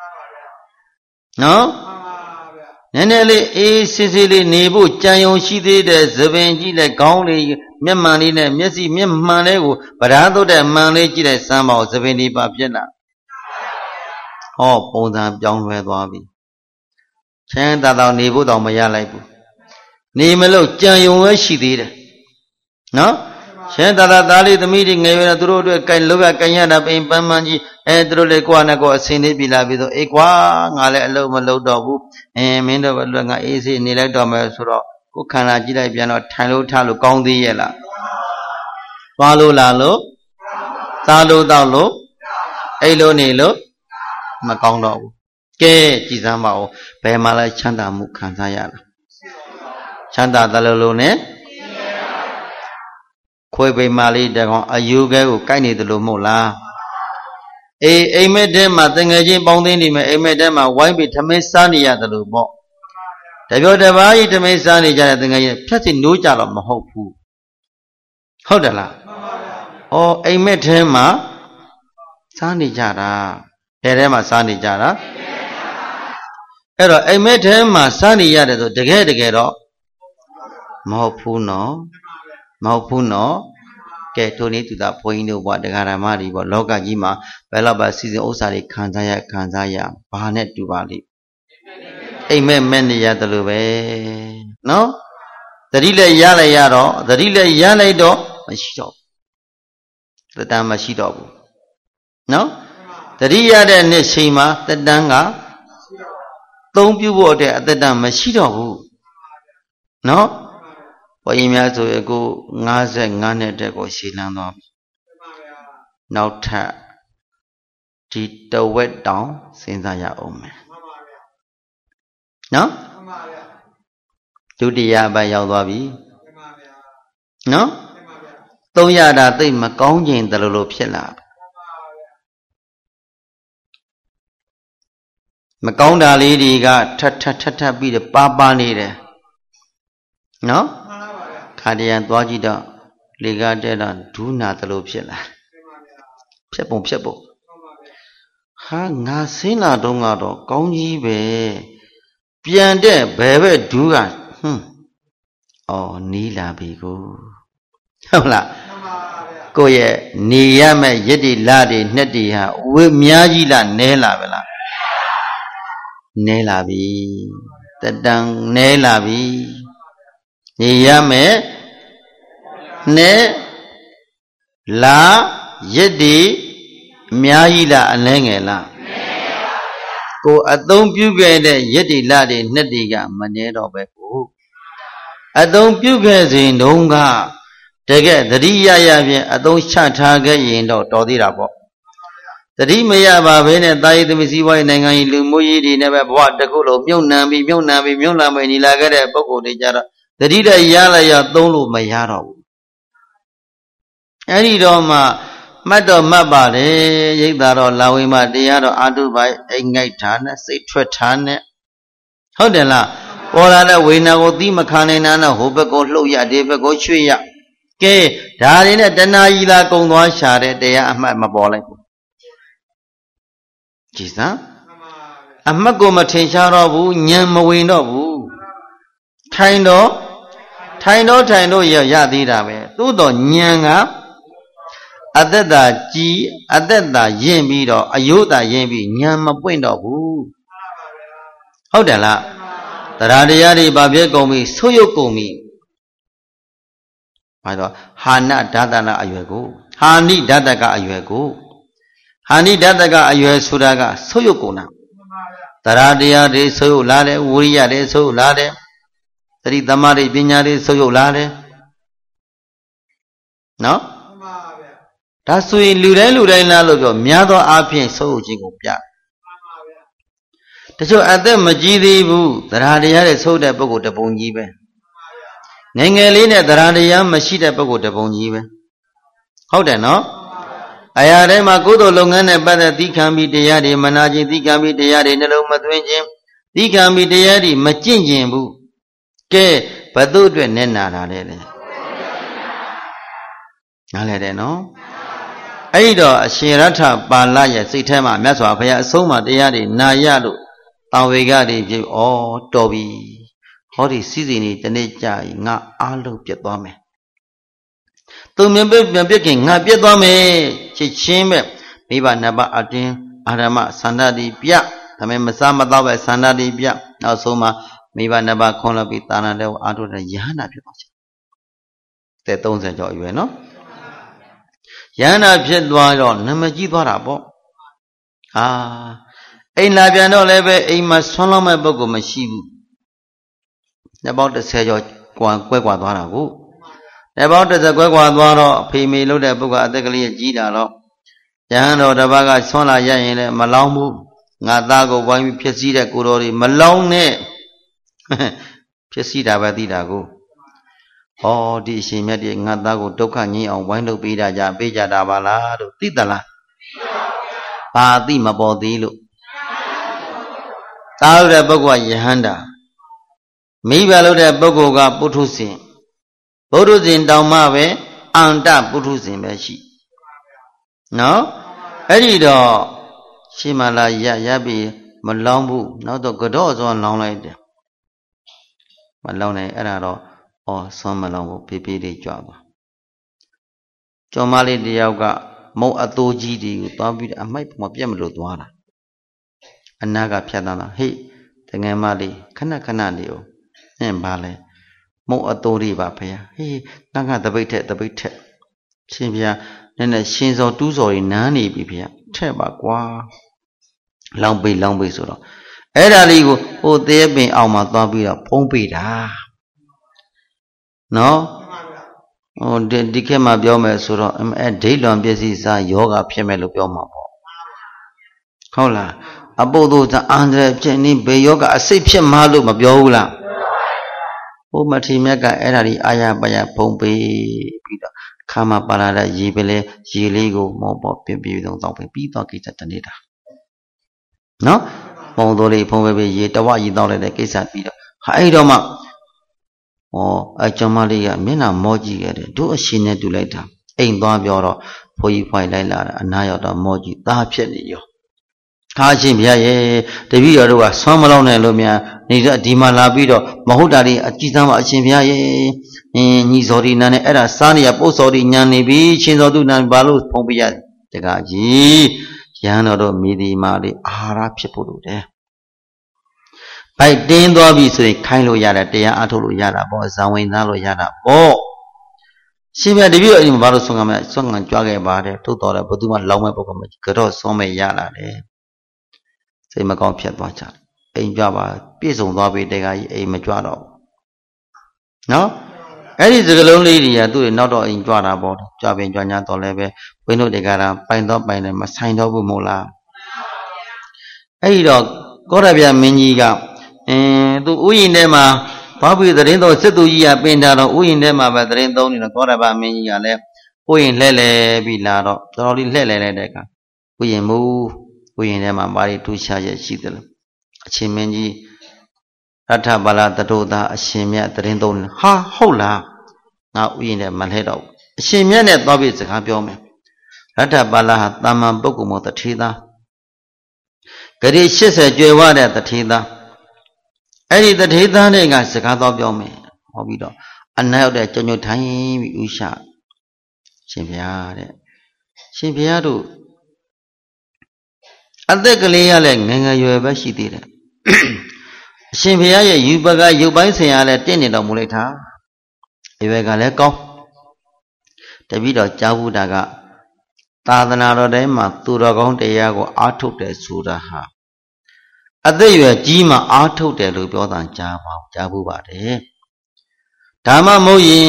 No? Nenele, Sicily, Nebu, Jayon, she did a Zavenji, the Gauly, Memani, Messi, Memane, but I thought that managed that somehow Zaveni Babjana. Oh, Poda John Wedwabi. Chan that our neighbor on my life. Nemelo, Jayon, she did. No? Chan that I the meeting, even through the kind look at Kayana, in Pamanji, and through the Quanago, Sini Bilabido, Equa, Nale, Malo Dobu, and Mendo Langa easy, Nila Domasuro, who can I get a piano, Talo, Gondi Yella. Palo Lalo, Talo Dalo, Elo Nilo. Macondo. Ke Gizamao, Pemala Chanda Mukanzaya. Chanda Dalone Quebe Mali Dagon, a Yuga who kindly the Lumola. A medema, then a jim bonding, a medema, why be Tamesania the Lubo? The Yoda Tamesani, then Platin Nuja of Mahopu. Hodala. Oh, a medema, Sani Jara. Erema Sani Jara. Ero, I met him, my Sani Yada, the get up. Maupuno, get to need to that point of what the Garamari, but Loga Yima, Belaba season Osari, Kanzaya, Bahanet to Bali. Amen, many Yadalube. No? The relay Yala Yaro, the relay Yala do, Machito. The time Machito. No? The Ria de Neshima, the Danga, don't be water at the dam Machito. No? Why you may to go Naza Nane de Goshiland. Now tap. Did the wet down since I am old. No? Do the Yaba Yawabi? No? Toyada de Macon the Lolo Pilla. Maconda lady got ta be the papa needed. No? Kadian Dwajida, Liga Dedan, do not the Lopilla. Pepo. Ha, Nasina Dongado, Gongi be. Piande, bebe, do that. Oh, Nila Bigo. Hola. Go ye, Niyame, Yeti Ladi, Netia, with Miajila, Nela Vela. Nelabi, the dang Nelabi, Niyame, Ne La Yedi Miaila Alengela ကိုအသုံးပြုခဲ့တဲ့ယက်တိလတွေနှစ်တီကမနေတော့ပဲကိုအသုံးပြုခဲ့စဉ်တုန်းကတကယ်သတိရရဖြင့်အသုံးချထားခဲ့ရင်တော့တော်သေးတာပေါ့သတိမရပါဘဲနဲ့တာယိသမီစီးပွားရေးနိုင်ငံရေးလူမှုရေးတွေနဲ့ပဲဘဝတစ်ခုလုံးမြုပ်နှံပြီးမြုပ်နှံမယ်ညီလာခဲ့တဲ့ပုဂ္ဂိုလ်တွေကြတော့သတိတရလိုက်ရသုံးလို့မရတော့ဘူးအဲ့ဒီတော့မှမှတ်တော့မှတ်ပါတယ်ရိပ်သာတော့လာဝိမတရားတော့အာထုပိုင်အိမ်ငိုက်ထားနဲ့စိတ်ထွက်ထားနဲ့ဟုတ်တယ်လားပေါ်လာတဲ့ဝေဒနာကိုသိမခံနိုင်တာနဲ့ဟိုဘက်ကိုလှုပ်ရဒီဘက်ကိုရွှေ့ရကဲဒါတွေနဲ့တဏှာကြီးသာကုံသွားရှာတဲ့တရားအမှတ်မပေါ်လိုက်ဘူးကြည်စမ်းအမှတ်ကိုမထင်ရှားတော့ဘူးဉာဏ်မဝင်တော့ဘူးထိုင်တော့ရသေးတာပဲသို့တော့ဉာဏ်ကအသက်တာကြီးအသက်တာယဉ်ပြီးတော့အယုဒ္ဓယဉ်ပြီးဉာဏ်မပွင့်တော့ဘူးဟုတ်တယ်လားတရားတရားတွေဘာဖြစ်ကုန်ပြီဆုပ်ယုပ်ကုန်ပြီဘာတော့ဟာနဓာတနာအရွယ်ကိုဟာနိဓာတကအရွယ်ကိုဟာနိဓာတကအရွယ်ဆိုတာကဆုပ်ယုပ်ကုန်တာတရားတရားတွေဆုပ်ယုပ်လာတယ်ဝိရိယတွေဆုပ်ယုပ်လာတယ်သတိသမารိပညာတွေဆုပ်ယုပ်လာတယ်နော်ဒါဆိုရင်လူတိုင်းလားလို့ပြောများသောအားဖြင့်ဆုပ်ယုပ်ခြင်းကိုပြတချို့အသက်မကြီးသေးဘူးတရားတရားတွေဆုပ်တဲ့ပုဂ္ဂိုလ်တပုံကြီးပဲငယ်ငယ်လေးနဲ့တရားတရားမရှိတဲ့ပုဂ္ဂိုလ်တပုံကြီးပဲဟုတ်တယ်နော်အရာတိုင်းမှာကုသိုလ်လုပ်ငန်းနဲ့ပတ်သက်သီခံပြီးတရားတွေမနာခြင်းသီခံပြီးတရားတွေနှလုံးမသွင်းခြင်းသီခံပြီးတရားတွေမကျင့်ခြင်းဘူးကဲဘသူအတွက်နဲ့နာတာလဲနားလဲတယ်နော်အဲ့တော့အရှင်ရထပါဠိရဲ့စိတ်ထဲမှာမြတ်စွာဘုရားအဆုံးအမတရားတွေနာရလို့တောင်ဝေကတွေပြေဩတော်ပြီဟောဒီစီစဉ်နေတနေ့ကြာရင်ငါအားလုံးပြတ်သွားမယ်သူမြင်ပြခင်ငါပြတ်သွားမယ်ချစ်ချင်းပဲမိဘနှစ်ပါးအတင်းအာရမသန္တာတိပြဒါပေမဲ့မစားမတော့ပဲသန္တာတိပြနောက်ဆုံးမှာမိဘနှစ်ပါးခွန်လို့ပြီးတာနာတဲ့အာထုတဲ့ယဟနာဖြစ်သွားချင်တဲ့30ကျော်အရွယ်နော်ယဟနာဖြစ်သွားတော့နမကြီးသွားတာပေါ့အိမ်လာပြန်တော့လည်းပဲအိမ်မှာဆွမ်းလောင်းမဲ့ပုဂ္ဂိုလ်မရှိဘူးနှစ်ပေါင်း30ကျော်ကွဲကွာသွားတာကိုနှစ်ပေါင်း30ကွဲကွာသွားတော့အဖေမေလို့တဲ့ပုဂ္ဂိုလ်အသက်ကလေးကြီးတာတော့ယဟန်တော်တစ်ပါးကဆွမ်းလာရရင်လည်းမလောင်းဘူးငါသားကိုဝိုင်းပြီးဖြစ်စည်းတဲ့ကိုတော်တွေမလောင်းနဲ့ဖြစ်စည်းတာပဲသိတာကိုဟောဒီအရှင်မြတ်တွေငါသားကိုဒုက္ခငြိမ်းအောင်ဝိုင်းလုပ်ပေးကြတာပါလားတို့သိသလားဘာသိမပေါ်သေးလို့သားလို့တဲ့ပုဂ္ဂိုလ်ကယဟန္တာမိဘလို့တဲ့ပုဂ္ဂိုလ်ကပုထုဇဉ်ပုထုဇဉ်တောင်မှပဲအန္တပုထုဇဉ်ပဲရှိနော်အဲ့ဒီတော့ရှင်းမလားရပြီးမလောင်းဘူးနောက်တော့ကတော့စွမ်းလောင်းလိုက်တယ်မလောင်းနိုင်အဲ့ဒါတော့စွမ်းမလောင်းဘူးဖေးဖေးလေးကြွားသွားကျော်မလေးတယောက်ကမုံအတိုးကြီးတွေကိုသွားပြီးအမိုက်မပြတ်မလို့သွားတာအနာကဖြတ်သွားတာဟေ့တငယ်မလေးခဏနေဦးဘာလဲမုံအတိုးတွေပါဖေဟေးငါတပိတ်ထက်ရှင်ဗျာနည်းနည်းရှင်စောတူးစော်တွေနန်းနေပြီဖေထက်ပါကွာလောင်းပိတ်ဆိုတော့အဲ့ဒါလေးကိုဟိုသေးပင်အောင်မှာသွားပြီးတော့ဖုံးပိတာနော်ဟိုဒီခေတ်မှာပြောမယ်ဆိုတော့ဒိဋ္ဌလွန်ပစ္စည်းစားယောဂဖြစ်မယ်လို့ပြောမှာပေါ့ဟုတ်လားအပုဒ်တို့အန္တရာယ်ဖြစ်နေဘေယောဂအစိတ်ဖြစ်မှလို့မပြောဘူးလားဟိုမထေမြတ်ကအဲ့ဒါဒီအာရပါရဖုံးပေးပြီးတော့ခါမပါလာတဲ့ရေပဲလေရေလေးကိုမောပေါ်ပြပြတော့တောင်းပြီးတော့ကိစ္စတနေတာနော်ပုံတော်လေးဖုံးပေးရေတဝရေတောင်းလိုက်တဲ့ကိစ္စပြီးတော့အဲ့တော့မှအကျော်မလေးကမျက်နှာမောကြည့်ခဲ့တယ်တို့အရှင်နဲ့တူလိုက်တာအိမ်သွားပြောတော့ဘိုးကြီးဖွိုင်လိုက်လာတာအနားရောက်တော့မောကြည့်သားဖြစ်နေရောဟာရှင်ဗျာရဲ့တပည့်တော်တို့ကဆွမ်းမလောင်းနဲ့လို့များနေတော့ဒီမှာလာပြီးတော့မဟုတ်တာတွေအကြည့်သမ်းပါအရှင်ဗျာရဲ့ညီစော်ဒီနန်းနဲ့အဲ့ဒါစားနေရပုတ်စော်ဒီညံနေပြီရှင်စော်သူနန်းဘာလို့ဖုံးပြရတကကြီးရဟန်းတော်တို့မိဒီမာလေးအာဟာရဖြစ်ဖို့လိုတယ်ဘိုက်တင်းသွားပြီဆိုရင်ခိုင်းလို့ရတာတရားအားထုတ်လို့ရတာပေါ့ဇံဝင်သားလို့ရတာပေါ့ရှင်ဗျာတပည့်တော်အိမ်မှာဘာလို့ဆွမ်းကကြွားခဲ့ပါတယ်ထုတ်တော်တယ်ဘယ်သူမှလောင်းမဲ့ပုဂ္ဂိုလ်မကတော့ဆွမ်းမဲ့ရလာတယ်စိတ်မကောင်းဖြစ်သွားကြတယ်အိမ်ကြွပါပြည့်စုံသွားပြီတခါကြီးအိမ်မကြွတော့နော်အဲ့ဒီစကလုံးလေးတွေကသူ့ရဲ့နောက်တော့အိမ်ကြွတာပေါ့ကြွပင်ကြွညာတော့လည်းပဲဝင်းတို့တခါပိုင်တော့ပိုင်တယ်မဆိုင်တော့ဘူးမို့လားအဲ့ဒီတော့ကောရဗျမင်းကြီးကသူဥယျာဉ်ထဲမှာဘာဖြစ်သတင်းတော်စစ်သူကြီးကပင်တာတော့ဥယျာဉ်ထဲမှာပဲသတင်းသုံးနေတော့ကောရဗျမင်းကြီးကလည်းဥယျာဉ်လှဲ့လဲပြီးလာတော့တော်တော်လေးလှဲ့လဲတဲ့အခါဥယျာဉ်မူဥယျာဉ်ထဲမှာဘာတွေထူးခြားချက်ရှိသလဲအချင်းမင်းကြီးရထဘာလတတုသာအရှင်မြတ်သတင်းသုံးနေဟာဟုတ်လားငါဥယျာဉ်ထဲမလှဲ့တော့အရှင်မြတ်နဲ့သွားပြီးစကားပြောမယ်ရထဘာလဟာတာမန်ပုဂ္ဂိုလ်မို့တထေသားဂရီ80ကျွယ်ဝတဲ့တထေသားအဲ့ဒီတထေသားတွေကစကားတော့ပြောမယ်ဟောပြီးတော့အနာရောက်တဲ့ကြုံကြုံထိုင်ပြီးဥရှာရှင်ဘုရားတဲ့ရှင်ဘုရားတို့အသက်ကလေးရလဲငယ်ငယ်ရွယ်ပဲရှိသေးတယ်အရှင်ဘုရားရဲ့ယူပကရုပ်ပိုင်းဆင်ရလဲတင့်နေတော်မူလိုက်တာအရွယ်ကလည်းကောင်းတပည့်တော်ကြားဘူးတာကသာသနာတော်တိုင်းမှာသူတော်ကောင်းတရားကိုအားထုတ်တယ်ဆိုတာဟာအသက်ရွယ်ကြီးမှအားထုတ်တယ်လို့ပြောတာကြားဘူးပါတယ်ဒါမှမဟုတ်ရင်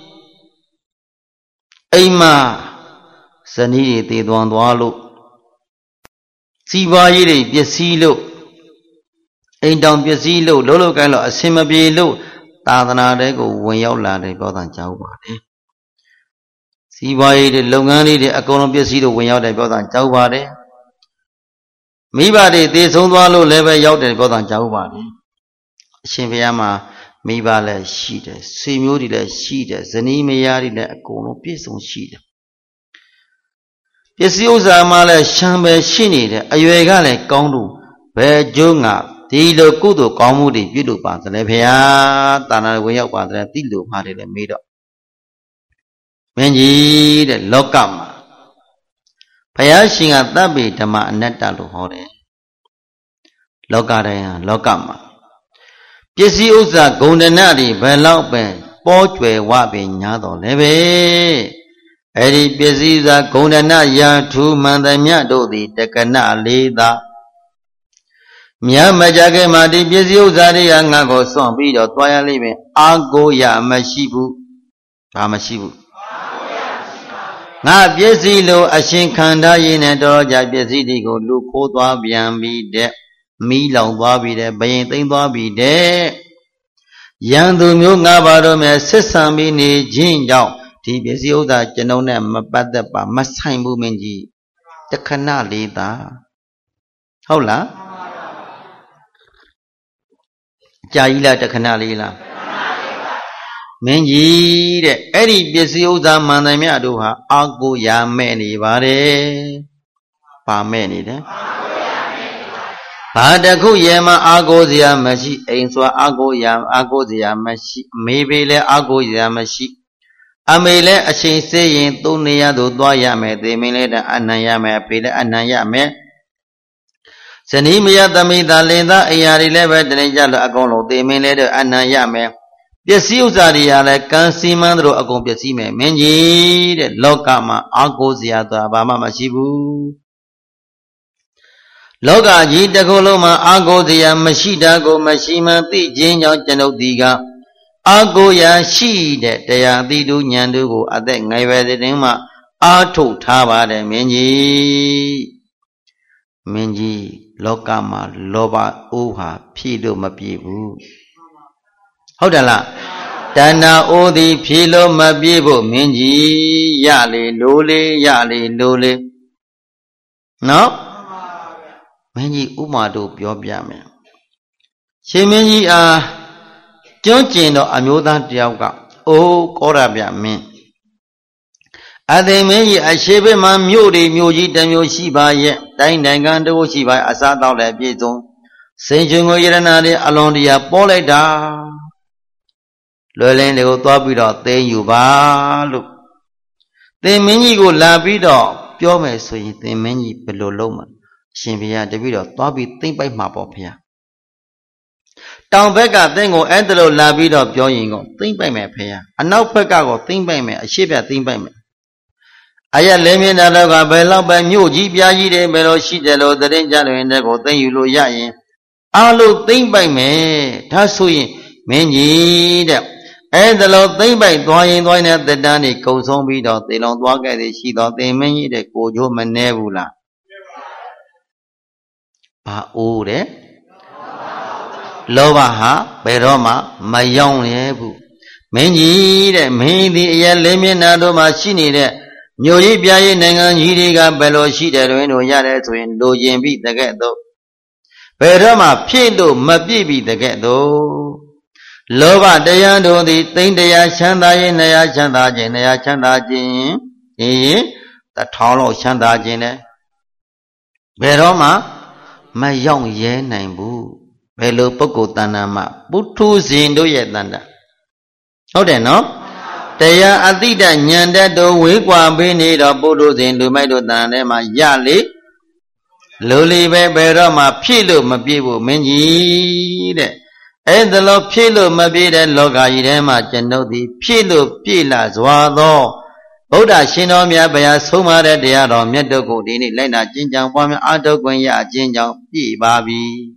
အိမ်မှာဇနီးတွေတည်သွားလို့စီးပွားရေးတွေပျက်စီးလို့အိမ်တောင်ပျက်စီးလို့လုံးလုံးကိုင်းလို့အစင်မပြေလို့သာသနာတဲကိုဝင်ရောက်လာတယ်ပြောတာကြားဘူးပါတယ်စီးပွားရေးတွေလုပ်ငန်းလေးတွေအကုန်လုံးပျက်စီးလို့ဝင်ရောက်တယ်ပြောတာကြားဘူးပါတယ်မိဘတွေတည်ဆုံးသွားလို့လည်းပဲရောက်တယ်ပြောတာကြားဘူးပါတယ်အရှင်ဘုရားမှာမိဘလည်းရှိတယ်ဆွေမျိုးတွေလည်းရှိတယ်ဇနီးမယားတွေလည်းအကုန်လုံးပြည့်စုံရှိတယ်ပစ္စည်းဥစ္စာမှလည်းရှမ်းပဲရှိနေတယ်အရွယ်ကလည်းကောင်းလို့ဘယ်ကျိုးငါဒီလိုကုသိုလ်ကောင်းမှုတွေပြုလုပ်ပါသလဲဖေဟာတာနာဝင်ရောက်ပါသလဲတိလို့ပါတယ်လေမေးတော့မင်းကြီးတဲ့လောကမှာဘုရားရှင်ကသဗ္ဗေဓမ္မအနတ္တလို့ဟောတယ်လောကတိုင်းဟာလောကမှာပစ္စည်းဥစ္စာဂုဏ်တဏတွေဘယ်လောက်ပဲပေါ်ကျွယ်ဝပင်ညာတော်လည်းပဲအဲ့ဒီပစ္စည်းဥစ္စာဂုဏ်တဏရာထူမှန်သမျှတို့သည်တက္ကနလေးသာမြတ်မကြခဲ့မှာဒီပစ္စည်းဥစ္စာတွေကငါ့ကိုစွန့်ပြီးတော့တွားရလိမ့်မယ်အာကိုရမရှိဘူးဘာမရှိဘူးငါပစ္စည်းလိုအရှင်ခန္ဓာရင်းနဲ့တော်ကြပစ္စည်းတွေကိုလူခိုးသွားပြန်ပြီးတဲ့မီးလောင်သွားပြီးတဲ့ဘယင်သိမ်းသွားပြီးတဲ့ရန်သူမျိုးငါပါတော့မယ်ဆက်ဆံပြီးနေခြင်းကြောင့်ဒီပစ္စည်းဥစ္စာကျွန်ုပ်နဲ့မပတ်သက်ပါမဆိုင်ဘူးမင်းကြီးတခဏလေးသာဟုတ်လားကြာကြီးလားတခဏလေးလားမင်းကြီးတဲ့အဲ့ဒီပစ္စည်းဥစ္စာမှန်တယ်မြတ်တို့ဟာအာကိုရာမဲ့နေပါတယ်ပါမဲ့နေတယ်ဘာတခုရဲ့မှာအာကိုစရာမရှိအိမ်စွာအာကိုစရာမရှိအမေပေလည်းအာကိုစရာမရှိအမေလည်းအချိန်စေးရင်သူ့နေရာသို့သွားရမယ်သေမင်းလည်းအနံ့ရမယ်အဖေလည်းအနံ့ရမယ်ဇနီးမယားသမိသားလင်သားအိယာတွေလည်းပဲတနေ့ကြလို့အကုန်လုံးသေမင်းလည်းအနံ့ရမယ်ပစ္စည်းဥစ္စာတွေရလည်းကံစီမန်းတို့အကုန်ပစ္စည်းမယ်မင်းကြီးတဲ့လောကမှာအာကိုစရာဆိုတာဘာမှမရှိဘူးလောကကြီးတစ်ခုလုံးမှာအာကိုစရာမရှိတာကိုမရှိမှန်သိခြင်းကြောင့်ကျွန်ုပ်ဒီကအာကိုရာရှိတဲ့တရားသိတုဉာဏ်တို့ကိုအသက်ငယ်ရွယ်တဲ့တွင်မှအာထုတ်ထားပါတယ်မင်းကြီးလောကမှာလောဘအိုးဟာဖြည့်လို့မပြည့်ဘူးဟုတ်တယ်လားတဏှာအိုးသည်ဖြည့်လို့မပြည့်ဖို့မင်းကြီးရလေလိုလေနော်မင်းကြီးဥမာတို့ပြောပြမယ်ရှင်မင်းကြီးအားကျွန်းကျင်တော့အမျိုးသားတယောက်ကအိုးကောရဗျမင်းအသိမင်းကြီးအရှိဘက်မှာမြို့ကြီးတစ်မြို့ရှိပါရဲ့တိုင်းနိုင်ငံတို့ရှိပါအစားတောက်လည်းပြည့်စုံစိန်ချွန်ကိုယရနာတွေအလွန်တရာပေါ်လိုက်တာလွယ်လင်းတွေကိုသွားပြီးတော့သိမ်းယူပါလို့သင်မင်းကြီးကိုလာပြီးတော့ပြောမယ်ဆိုရင်သင်မင်းကြီးဘယ်လိုလုပ်မှာရှင်ဘုရားတပည့်တော်သွားပြီးသိမ့်ပိုက်မှာပေါ့ဘုရားတောင်ဘက်ကသင်ကိုအဲ့ဒါလို့လာပြီးတော့ပြောရင်ကိုသိမ့်ပိုက်မယ်ဘုရားအနောက်ဘက်ကကိုသိမ့်ပိုက်မယ်အရှိတ်ပြသိမ့်ပိုက်မယ် Aya lemina loga belo by muji piaji de belo shitelo the danger in the go thank you lo yayin. Alu think by me, Tasuin, Menji, and the Lord think by doing at the Danny goes on with out, they don't walk at the sheet of the many that go to Manevula. Pa ure Lovaha, Beroma, my young Nebu. Menji, the Mendi, Lemina, Machine, Nuri Piayi, Nangan, Yidiga, Bello, she that went to Yada to Indojin beat the ghetto. Beroma, Pido, Mabibi the ghetto. Lova, the Yando, the thing they are Shandayin, they are Shandajin, they are Shandajin, the Tolo Shandajin. Beroma, my young yen name boo. Bello Poco Tanama, Butu Zindo Yetanda. Oh, then, no? They are Adida Nyanda do Wigwa Bini or Bodo Zindu Medo Danema Yali Luli Beroma Pilo Mabibu Menji. And the Lord Pilo Mabida Loga Idema Genodi Pilo Pila Zwado. Oda Shinomia Baya Suma de Diado Medogo Dini Lena Jinjang Wami Ado Gwenya Jinjang Pi Babi.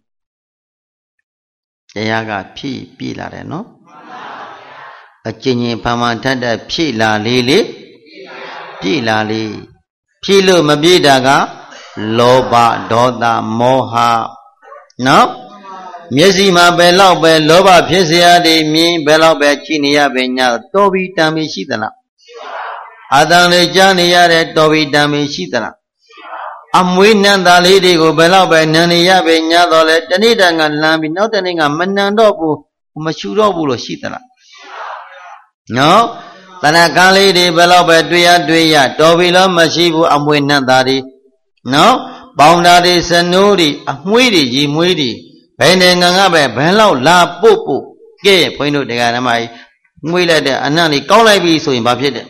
Yaga Pi Pila, no? A Jinny Pamantanda Pila Lili Pila Li Pilo Mabidaga Loba Doda Moha. No? Miezima Bello Be Loba Pizia de Mi Bello Be Chinia Benya Tobi Tami Shitala. Adane Jania Tobi Tami Shitala. Amwinanda lady go Bello Be Nania Benya Dole, Danidang and Lambi, not any a Manandobu, Machurobulo Shitala. No? Tanakali de Bello Be Duya, Tobilo Mashibu Amwinandari. No? Boundary Sanuri, Amwidi, Jimwidi. Penengabe, Bello, La Popo, Gay, Poino de Ganamai, Mwila de Anani, Kolabi, so in Bapid.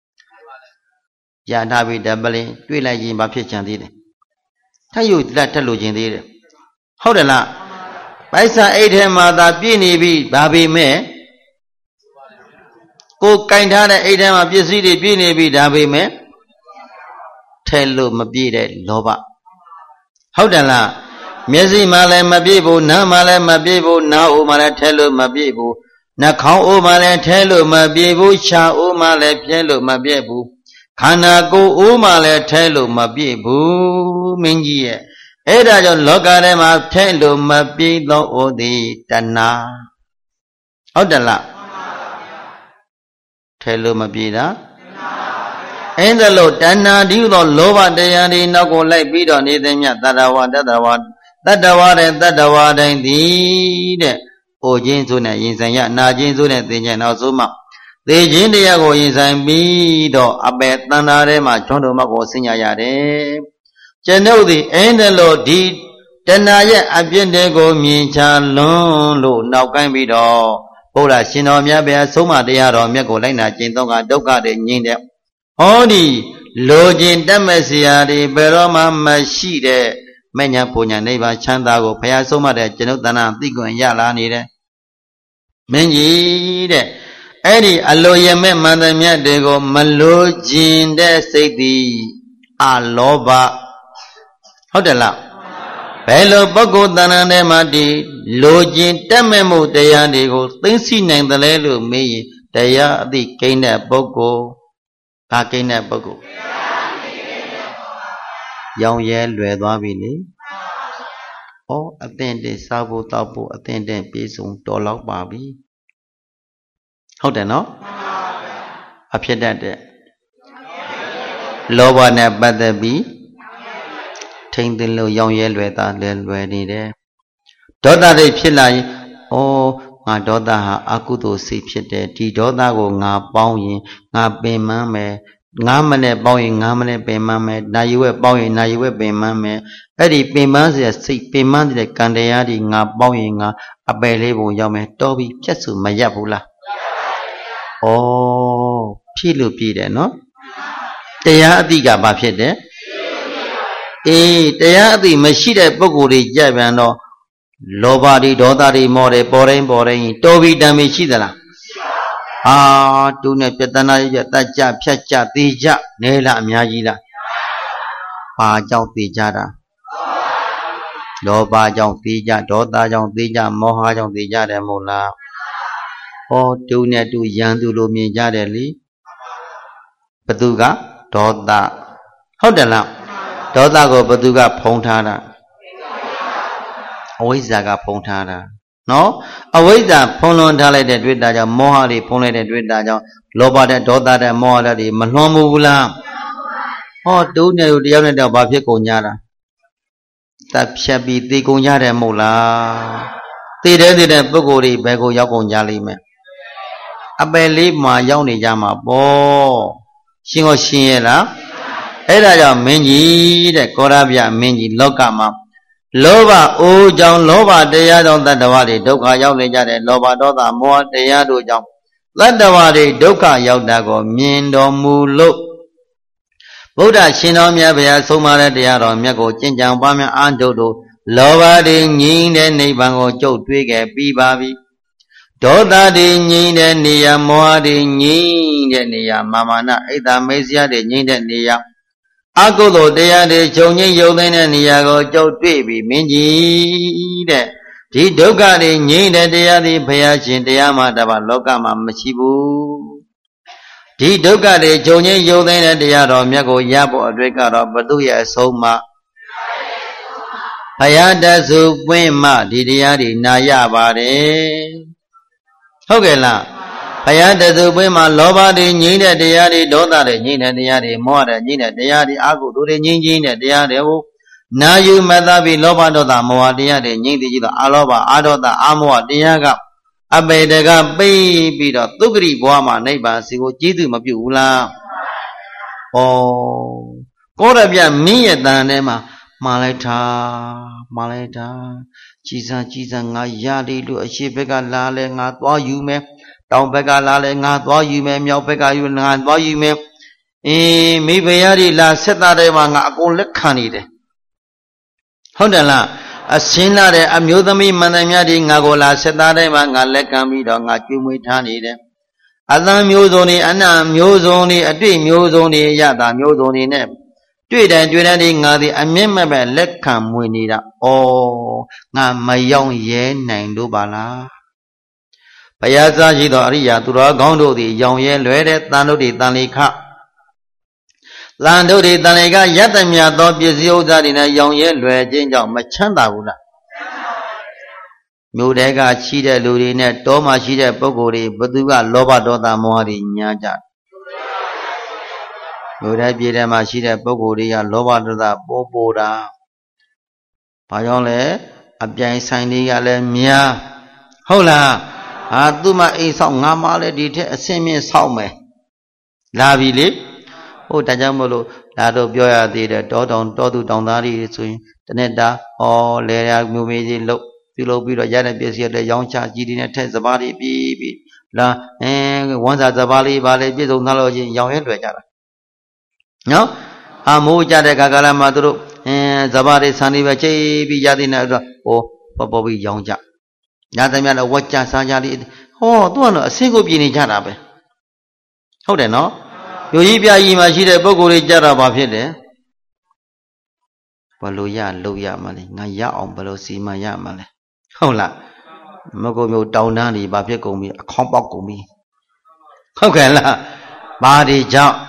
Yadabi Dabali, Twila in Bapichan did. Tell you that Telugin did. Hold a la. Paisa ate him mother, Bini, Babi me. Go kind hearted ate him of your city, Bini, Dabi me. Tell you, Mabide, Loba. Hold a la. Mezi male mabibu, na male mabibu, na umale telu mabibu, na kau umale telu mabibu, cha umale pielu mabibu, kana go umale telu mabibu, minjiye. Eda jo lokare ma telu mabido odi tana. Odala. Telu mabida. Enda lo tana diudo loba deyani na go like bido ni denya tadawa. Tadawa the Ojin Zuna Yinsaya, Najin Zuna, the Janazuma. The Jindiago Yinsan Bido, Abet Nanarema, Chondomago Sinyayade. Janodi, Endelo did Tenaya Abiendego Mincha Londo, now can be do. Pola Shinomia Bea Soma de Aro Miacolena, Jintonga, Doka de Yinde. Only Lojin Damesia de Beroma Mashide. Menya punya neighbor Chandago, Paya Soma de Genotana, Tigo and Yala needed. Menji de Eddie Aloya Mandamia de go Malojin de Sadi Aloba Hodela Bello Bogo Dana de Madi Lojin Tememo de Yandigo, Tinsi name the Lelu me, Daya the Kena Bogo Kakena Bogo. Young yell where Wabili. Oh, attended Sabo Tapo, attended Pisum, Tolok Babi. How the no? Appear that Lower never the bee. Take the low young yell where that little ready there. Daughter de Pilai, oh, my daughter Akuto Sip Shit, T. Daughter go nga bowing, nga be mamma. Ngamane bowing, Ngamane be mamma, now you were bowing, now you were be mamma. Eddie Pimans, a sick Piman, the Candayadi, nga bowing, a bellable yome, Toby, Chesu, Mayabula. Oh, Pilu Pide, no? They are the Gabapede. Eh, they are the Machida Boguri Javano. Lobadi, Dodari, More, Boring, Toby Damichidala. တူနဲ့ပြဿနာရတတ်ကြဖြတ်ကြသေးကြနဲလားအများကြီးလားဘာကြောင့်သေးကြတာလောဘကြောင့်သေးကြဒေါသကြောင့်သေးကြမောဟကြောင့်သေးကြတယ်မို့လားဟောတူနဲ့တူရန်သူလိုမြင်ကြတယ်လေဘသူကဒေါသဟုတ်တယ်လားဒေါသကိုဘသူကဖုံးထားတာအဝိဇ္ဇာကဖုံးထားတာနော်အဝိဇ္ဇာဖုံးလွှမ်းထားလိုက်တဲ့တွေ့တာကြောင့်မောဟတွေဖုံးလိုက်တဲ့တွေ့တာကြောင့်လောဘတဲ့ဒေါသတဲ့မောဟတဲ့တွေမလွှမ်းဘူးလားဟောတူနဲ့တူတယောက်နဲ့တော့ဘာဖြစ်ကုန်ကြတာတပ်ဖြတ်ပြီးသေကုန်ကြတယ်မို့လားသေတဲ့ပုဂ္ဂိုလ်တွေဘယ်ကိုရောက်ကုန်ကြလိမ့်မယ်အပယ်လေးမှာရောက်နေကြမှာပေါ့ရှင်းရှင်းရဲ့လားအဲ့ဒါကြောင့်မင်းကြီးတဲ့ကောရဗျမင်းကြီးလောကမှာလောဘအိုးကြောင့်လောဘတရားကြောင့်တတ္တဝါတွေဒုက္ခရောက်နေကြတယ်လောဘဒေါသမောဟတရားတို့ကြောင့်တတ္တဝါတွေဒုက္ခရောက်တာကိုမြင်တော်မူလို့ဗုဒ္ဓရှင်တော်မြတ်ဗျာဆုံးမတဲ့တရားတော်မြတ်ကိုကျင့်ကြံပွားများအားထုတ်လို့လောဘတွေငြိမ်းတဲ့နိဗ္ဗာန်ကိုကြုတ်တွေ့ခဲ့ပြီးပါပြီဒေါသတွေငြိမ်းတဲ့နေရာမောဟတွေငြိမ်းတဲ့နေရာမာမာနအိတ်တမေစရာတွေငြိမ်းတဲ့နေရာအကုသိုလ်တရားတွေခြုံငိမ့်ယုံသိတဲ့နေရာကိုကြုတ်တွေ့ပြီးမင်းကြီးတဲ့ဒီဒုက္ခတွေငြိမ်းတဲ့တရားတွေဘုရားရှင်တရားမှာတပါလောကမှာမရှိဘူးဒီဒုက္ခတွေခြုံငိမ့်ယုံသိတဲ့တရားတော်မြတ်ကိုရဖို့အတွက်ကတော့ဘုသူရဲ့အဆုံးအမဘုရားတဆူပွင့်မှဒီတရားတွေနာရပါတယ်ဟုတ်ကဲ့လားဘုရားတဆူပွင့်မှလောဘတွေငြိမ်းတဲ့တရားတွေဒေါသတွေငြိမ်းတဲ့တရားတွေမောဟတွေငြိမ်းတဲ့တရားတွေအကုသိုလ်တွေငြိမ်းတဲ့တရားတွေကိုနာယူမှတ်သားပြီးလောဘဒေါသမောဟတရားတွေငြိမ်းသိကြတော့အလောဘအဒေါသအမောဟတရားကအပေတကပိတ်ပြီးတော့သုခရိဘဝမှာနိဗ္ဗာန်စီကိုကျေးဇူးမပြုဘူးလားဩကောရပြမင်းရဲ့တန်ထဲမှာမှားလိုက်တာကြည်စံငါရလိလို့အရှိဘက်ကလာလဲငါသွားယူမယ်တောင်ဘက်ကလာလဲငါသွားယူမယ်မြောက်ဘက်ကယူငါသွားယူမယ်မိဖုရားကြီးလာဆက်သားထဲမှာငါအကုန်လက်ခံနေတယ်ဟုတ်တယ်လားအစင်းလာတဲ့အမျိုးသမီးမန္တများတွေငါကိုလာဆက်သားထဲမှာငါလက်ခံပြီးတော့ငါကျွေးမွေးထားနေတယ်အသံမျိုးစုံတွေအနံ့မျိုးစုံတွေအတွေ့မျိုးစုံတွေရတာမျိုးစုံတွေနဲ့တွေ့တယ်ဒီငါသည်အမြင့်မဲ့ပဲလက်ခံမွေနေတာဩငါမရောက်ရဲနိုင်လို့ပါလားဘုရားစားရှိသောအရိယာသူတော်ကောင်းတို့သည်ရောင်ရဲလွယ်တဲ့တန်တို့တွေတန်လေခတန်တို့တွေတန်လေခရတ္တမြတ်သောပစ္စည်းဥစ္စာတွေနဲ့ရောင်ရဲလွယ်ခြင်းကြောင့်မချမ်းသာဘူးလားမြို့တဲကရှိတဲ့လူတွေနဲ့တောမှာရှိတဲ့ပုဂ္ဂိုလ်တွေဘသူကလောဘဒေါသမောဟတွေညာကြမြို့တဲပြည်ထဲမှာရှိတဲ့ပုဂ္ဂိုလ်တွေကလောဘဒေါသပိုးတာဘာကြောင့်လဲအပြိုင်ဆိုင်တွေကလည်းများဟုတ်လားသူ့မအိမ်ဆောက်ငါမလည်းဒီထက်အစင်းမြင့်ဆောက်မယ်လာပြီလေဟုတ်ဒါကြောင့်မလို့ဒါတော့ပြောရသေးတယ်တောသူတောင်သားတွေဆိုရင်တနေ့တာလေရမျိုးမေးကြီးလှုပ်ပြုလုပ်ပြီးတော့ရတဲ့ပစ္စည်းတွေရောင်းချကြီးတွေနဲ့ထက်စပါးတွေပြီးလာဝမ်းစာစပါးလေးပါလေပြည့်စုံသားလို့ချင်းရောင်းရဲတွေ့ကြတာနော်အမိုးကြတဲ့ကာလမှာသူတို့စပါးတွေဆန်တွေပဲချိပြီးရတဲ့နဲ့တော့ပေါ်ပြီးရောင်းကြညသမျှတော့ဝက်ကြစားကြလေးသူကတော့အဆင့်ကိုပြင်နေကြတာပဲဟုတ်တယ်နော်ယိုကြီးပြကြီးမှာရှိတဲ့ပုဂ္ဂိုလ်တွေကြတာဘာဖြစ်လဲဘလို့လုပ်ရမှာလဲငါရအောင်ဘလို့စီမံရမှာလဲဟုတ်လားမကုံမျိုးတောင်းတန်းတွေဘာဖြစ်ကုန်ပြီအခေါင်းပေါက်ကုန်ပြီဟုတ်ကဲ့လားဘာတွေကြောင့်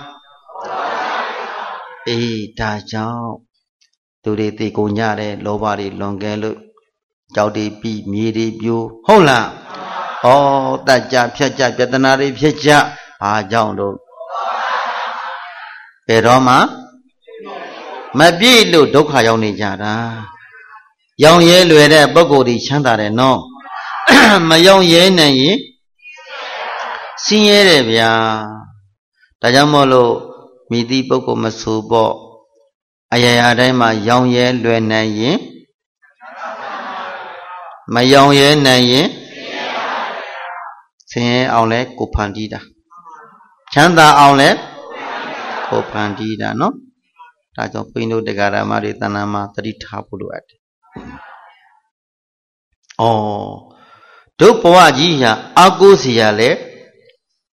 ဒါကြောင့်သူတွေသိကုန်ကြတယ်လောဘတွေလွန်ကဲလို့ကြောက်တွေပြီးမြေတွေပြိုးဟုတ်လားတတ်ကြဖြတ်ကြပြဿနာတွေဖြစ်ကြဘာကြောင့်လို့ဘယ်တော့မှမပြည့်လို့ဒုက္ခရောက်နေကြတာရောင်ရဲလွယ်တဲ့ပုဂ္ဂိုလ်တွေချမ်းသာတယ်နော်မရောင်ရဲနိုင်ရင်ဆင်းရဲတယ်ဗျာဒါကြောင့်မို့လို့မိသည့်ပုဂ္ဂိုလ်မဆိုပေါ့အရာရာတိုင်းမှာရောင်ရဲလွယ်နိုင်ရင်မရောင်ရဲနိုင်ရင်ဆင်းရဲအောင်လဲကိုဖန်တီးတာချမ်းသာအောင်လဲကိုဖန်တီးတာနော်ဒါကြောင့်ပိဋကတရားဓမ္မတွေတဏ္ဍာမှာသတိထားဖို့လိုအပ်တယ်တို့ဘဝကြီးဟာအာကိုးစီရလဲ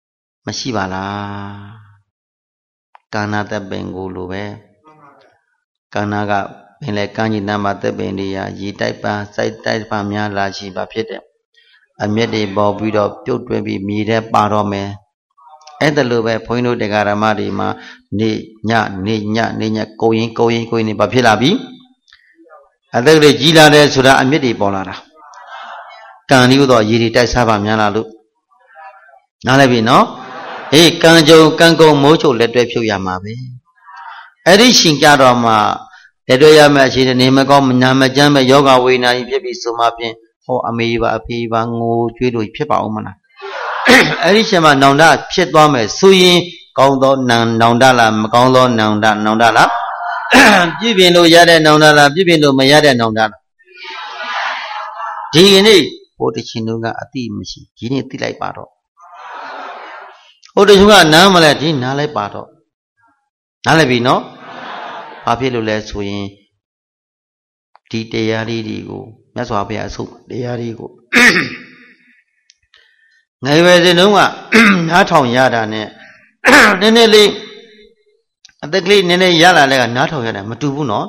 မရှိပါလားကာနာတပင်ကိုလိုပဲကာနာကပင်လေကမ်းကြီးနာမှာတပင်တွေရေတိုက်ပန်းစိုက်တိုက်ပန်းများလာရှိပါဖြစ်တယ်အမျက်တွေပေါ်ပြီးတော့ပြုတ်တွဲပြီးမြေထဲပါတော့မယ်အဲ့ဒါလိုပဲဘုန်းကြီးတို့တရားဓမ္မတွေမှာနေညကိုရင်နေဘာဖြစ်လာပြီအသက်တွေကြီးလာတယ်ဆိုတာအမျက်တွေပေါ်လာတာကံလို့တော့ရေတွေတိုက်စားပါများလားလို့နားလည်ပြီနော်အေးကံကြုံကံကုန်မိုးချုပ်လက်တွဲဖြုတ်ရမှာပဲအဲ့ဒီရှင်ကြတော့မှလက်တွဲရမယ့်အခြေအနေမကောင်းနာမကျမ်းပဲယောဂဝေဒနာကြီးဖြစ်ပြီးဆိုမှဖြင့်ဟောအမေပါအဖေပါငိုကြွေးလို့ဖြစ်ပါဦးမလားအဲ့ဒီရှင်မှာနောင်တဖြစ်သွားမယ်ဆိုရင်ကောင်းသောနောင်တလားမကောင်းသောနောင်တလားပြည့်ပြင်လို့ရတဲ့နောင်တလားပြည့်ပြင်လို့မရတဲ့နောင်တလားဒီနေ့ဟိုတချင်တို့ကအတိမရှိဒီနေ့သိလိုက်ပါတော့ဟိုတချင်ကနားမလဲဒီနားလိုက်ပါတော့နားလည်းပြီနော်ဘာဖြစ်လို့လဲဆိုရင်ဒီတရားလေးတွေကိုမြတ်စွာဘုရားအဆုတ်တရားလေးကိုငယ်ရွယ်စဉ်တုန်းကနားထောင်ရတာနဲ့နည်းနည်းလေးအသက်ကလေးနည်းနည်းရလာတဲ့ကနားထောင်ရတာမတူဘူးနော်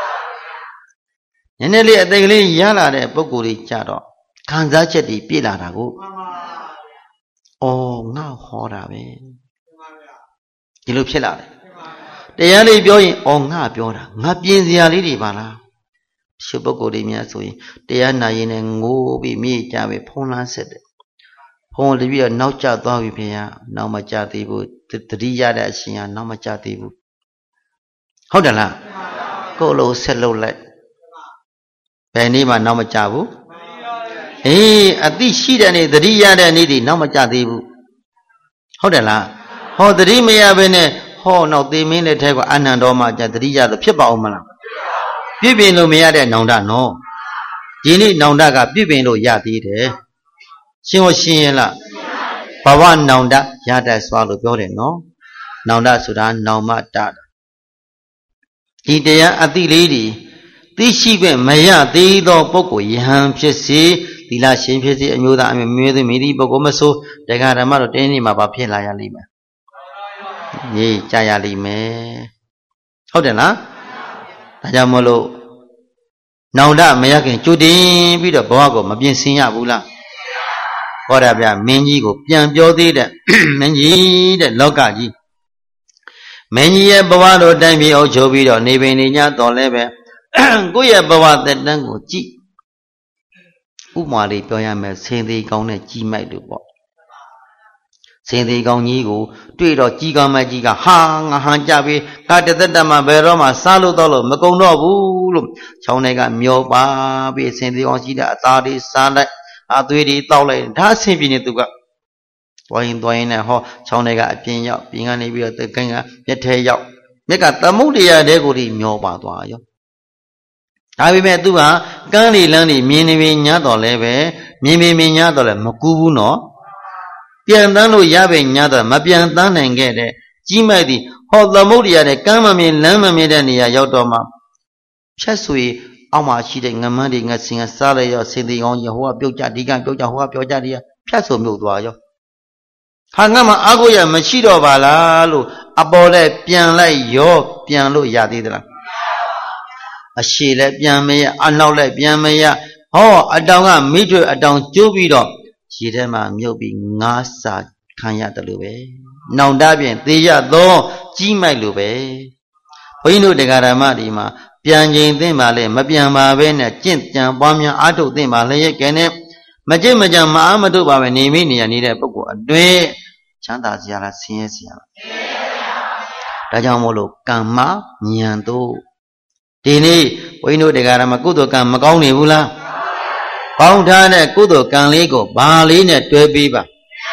နည်းနည်းလေးအသက်ကလေးရလာတဲ့ပုံကိုယ်ကြီးကြတော့ခံစားချက်တွေပြည့်လာတာကိုအော်ငါဟောတာပဲဒီလိုဖြစ်လာတယ်တရားလေးပြောရင်အော်ငါပြောတာငါပြင်စရာလေးတွေပါလားရှုပ်ပုဂ္ဂိုလ်တွေများဆိုရင်တရားနာရင်လည်းငိုးပြီးမြေ့ကြပဲဖုံးလန်းဆက်တယ်ဖုံးတပြီးတော့နောက်ကျသွားပြီဖေရနောက်မကျသေးဘူးတတိရတဲ့အရှင်ကနောက်မကျသေးဘူးဟုတ်တယ်လားကိုယ်လိုဆက်လုပ်လိုက်ဘယ်နေ့မှနောက်မကျဘူးအေးအသိရှိတဲ့နေ့တတိရတဲ့နေ့ဒီနောက်မကျသေးဘူးဟုတ်တယ်လားဟောတတိမရဘဲနဲ့ဟောနောက်သေမင်းတဲ့ထဲကအနန္တော်မှကြတတိရလို့ဖြစ်ပါအောင်မလားပြည့်ပြင်လို့မရတဲ့နောင်တနော်ဒီနေ့နောင်တကပြည့်ပြင်လို့ရသေးတယ်ရှင်းရင်လားဘဝနောင်တရတတ်စွာလို့ပြောတယ်နော်နောင်တဆိုတာနောင်မတဒီတရားအတိလေးတွေသိရှိခွင့်မရသေးသောပုဂ္ဂိုလ်ယဟန်ဖြစ်စေသီလရှင်ဖြစ်စေအမျိုးသားအမျိုးသမီးဒီပုဂ္ဂိုလ်မဆိုတရားဓမ္မတော့တင်းနေမှာဘာဖြစ်လာရလိမ့်မယ်ရေးကြရလိမ့်မယ်ဟုတ်တယ်လားဒါကြောင့်မလို့နောင်တမရခင်ကြိုတင်ပြီးတော့ဘဝကိုမပြင်ဆင်ရဘူးလားဟောတာဗျမင်းကြီးကိုပြန်ပြောသေးတဲ့မင်းကြီးတဲ့လောကကြီးမင်းကြီးရဲ့ဘဝတော်တိုင်းပြီးအုပ်ချုပ်ပြီးတော့နေပင်နေညတော်လဲပဲကိုယ့်ရဲ့ဘဝသက်တမ်းကိုကြည့်ဥမာလေးပြောရမယ်ဆင်းသေးကောင်းနဲ့ကြီးမိုက်လို့ပေါ့ဆင်းသေးကောင်းကြီးကိုတွေ့တော့ကြီးကောင်းမကြီးကဟာငါဟန်ကြပြီးငါတသက်တမဘယ်တော့မှစားလို့တော့လို့မကုံတော့ဘူးလို့ချောင်းတွေကမျောပါပြီးဆင်းသေးကောင်းကြီးတဲ့အသားတွေစားလိုက်အသွေးတွေတောက်လိုက်ဒါအဆင်ပြေနေသူကသွားရင်နဲ့ဟောချောင်းတွေကအပြင်ရောက်ပြင်ကနေပြီးတော့တကင်းကမျက်ထဲရောက်မြက်ကသမုဒ္ဒရာတဲကိုဒီမျောပါသွားရောဒါပေမဲ့သူကကန်းလီလန်းလီမြင်နေပြီညတော့လဲပဲမြင်ပြီညတော့လဲမကူဘူးနော်ပြန်တန်းလို့ရပဲညတော့မပြန်တန်းနိုင်ခဲ့တဲ့ကြီးမိုက်သည်ဟောသမုဒ္ဒရာတဲ့ကန်းမမြင်လမ်းမမြင်တဲ့နေရာရောက်တော့မှဖြတ်ဆွေအောက်မှာရှိတဲ့ငမန်းတွေငစင်ကစားလိုက်ရောစင်သေးကောင်းကြီးဟိုကပြုတ်ကြဒီကပြုတ်ကြဟိုကပြောကြဒီကဖြတ်ဆိုမြုပ်သွားရောဟာငါမှအာကိုရမရှိတော့ပါလားလို့အပေါ်လဲပြန်လိုက်ရောပြန်လို့ရသေးသလားအရှိလဲပြန်မရအနောက်လဲပြန်မရဟောအတောင်ကမိထွေအတောင်ကျိုးပြီးတော့ရေထဲမှာမြုပ်ပြီးငါးစာခံရတယ်လို့ပဲနောင်တပြင်သေးရသောကြီးမိုက်လို့ပဲဘုန်းကြီးတို့တရားဓမ္မဒီမှာပြန်ချိန်သိမ့်ပါလေမပြန်ပါပဲနဲ့ကြင့်ကြံပွားများအားထုတ်သိမ့်ပါလေရဲ့ကဲနဲ့မကြင့်မကြံမအားမထုတ်ပါပဲနေမိနေရနေတဲ့ပုဂ္ဂိုလ်အတွင်းချမ်းသာစရာလားဆင်းရဲစရာလားဒါကြောင့်မို့လို့ကမ္မဉာဏ်တို့ဒီနေ့ဘုန်းကြီးတို့တရားဓမ္မကုသိုလ်ကံမကောင်းနေဘူးလားပေါင်းထားတဲ့ကုသိုလ်ကံလေးကိုဘာလေးနဲ့တွဲပေးပါ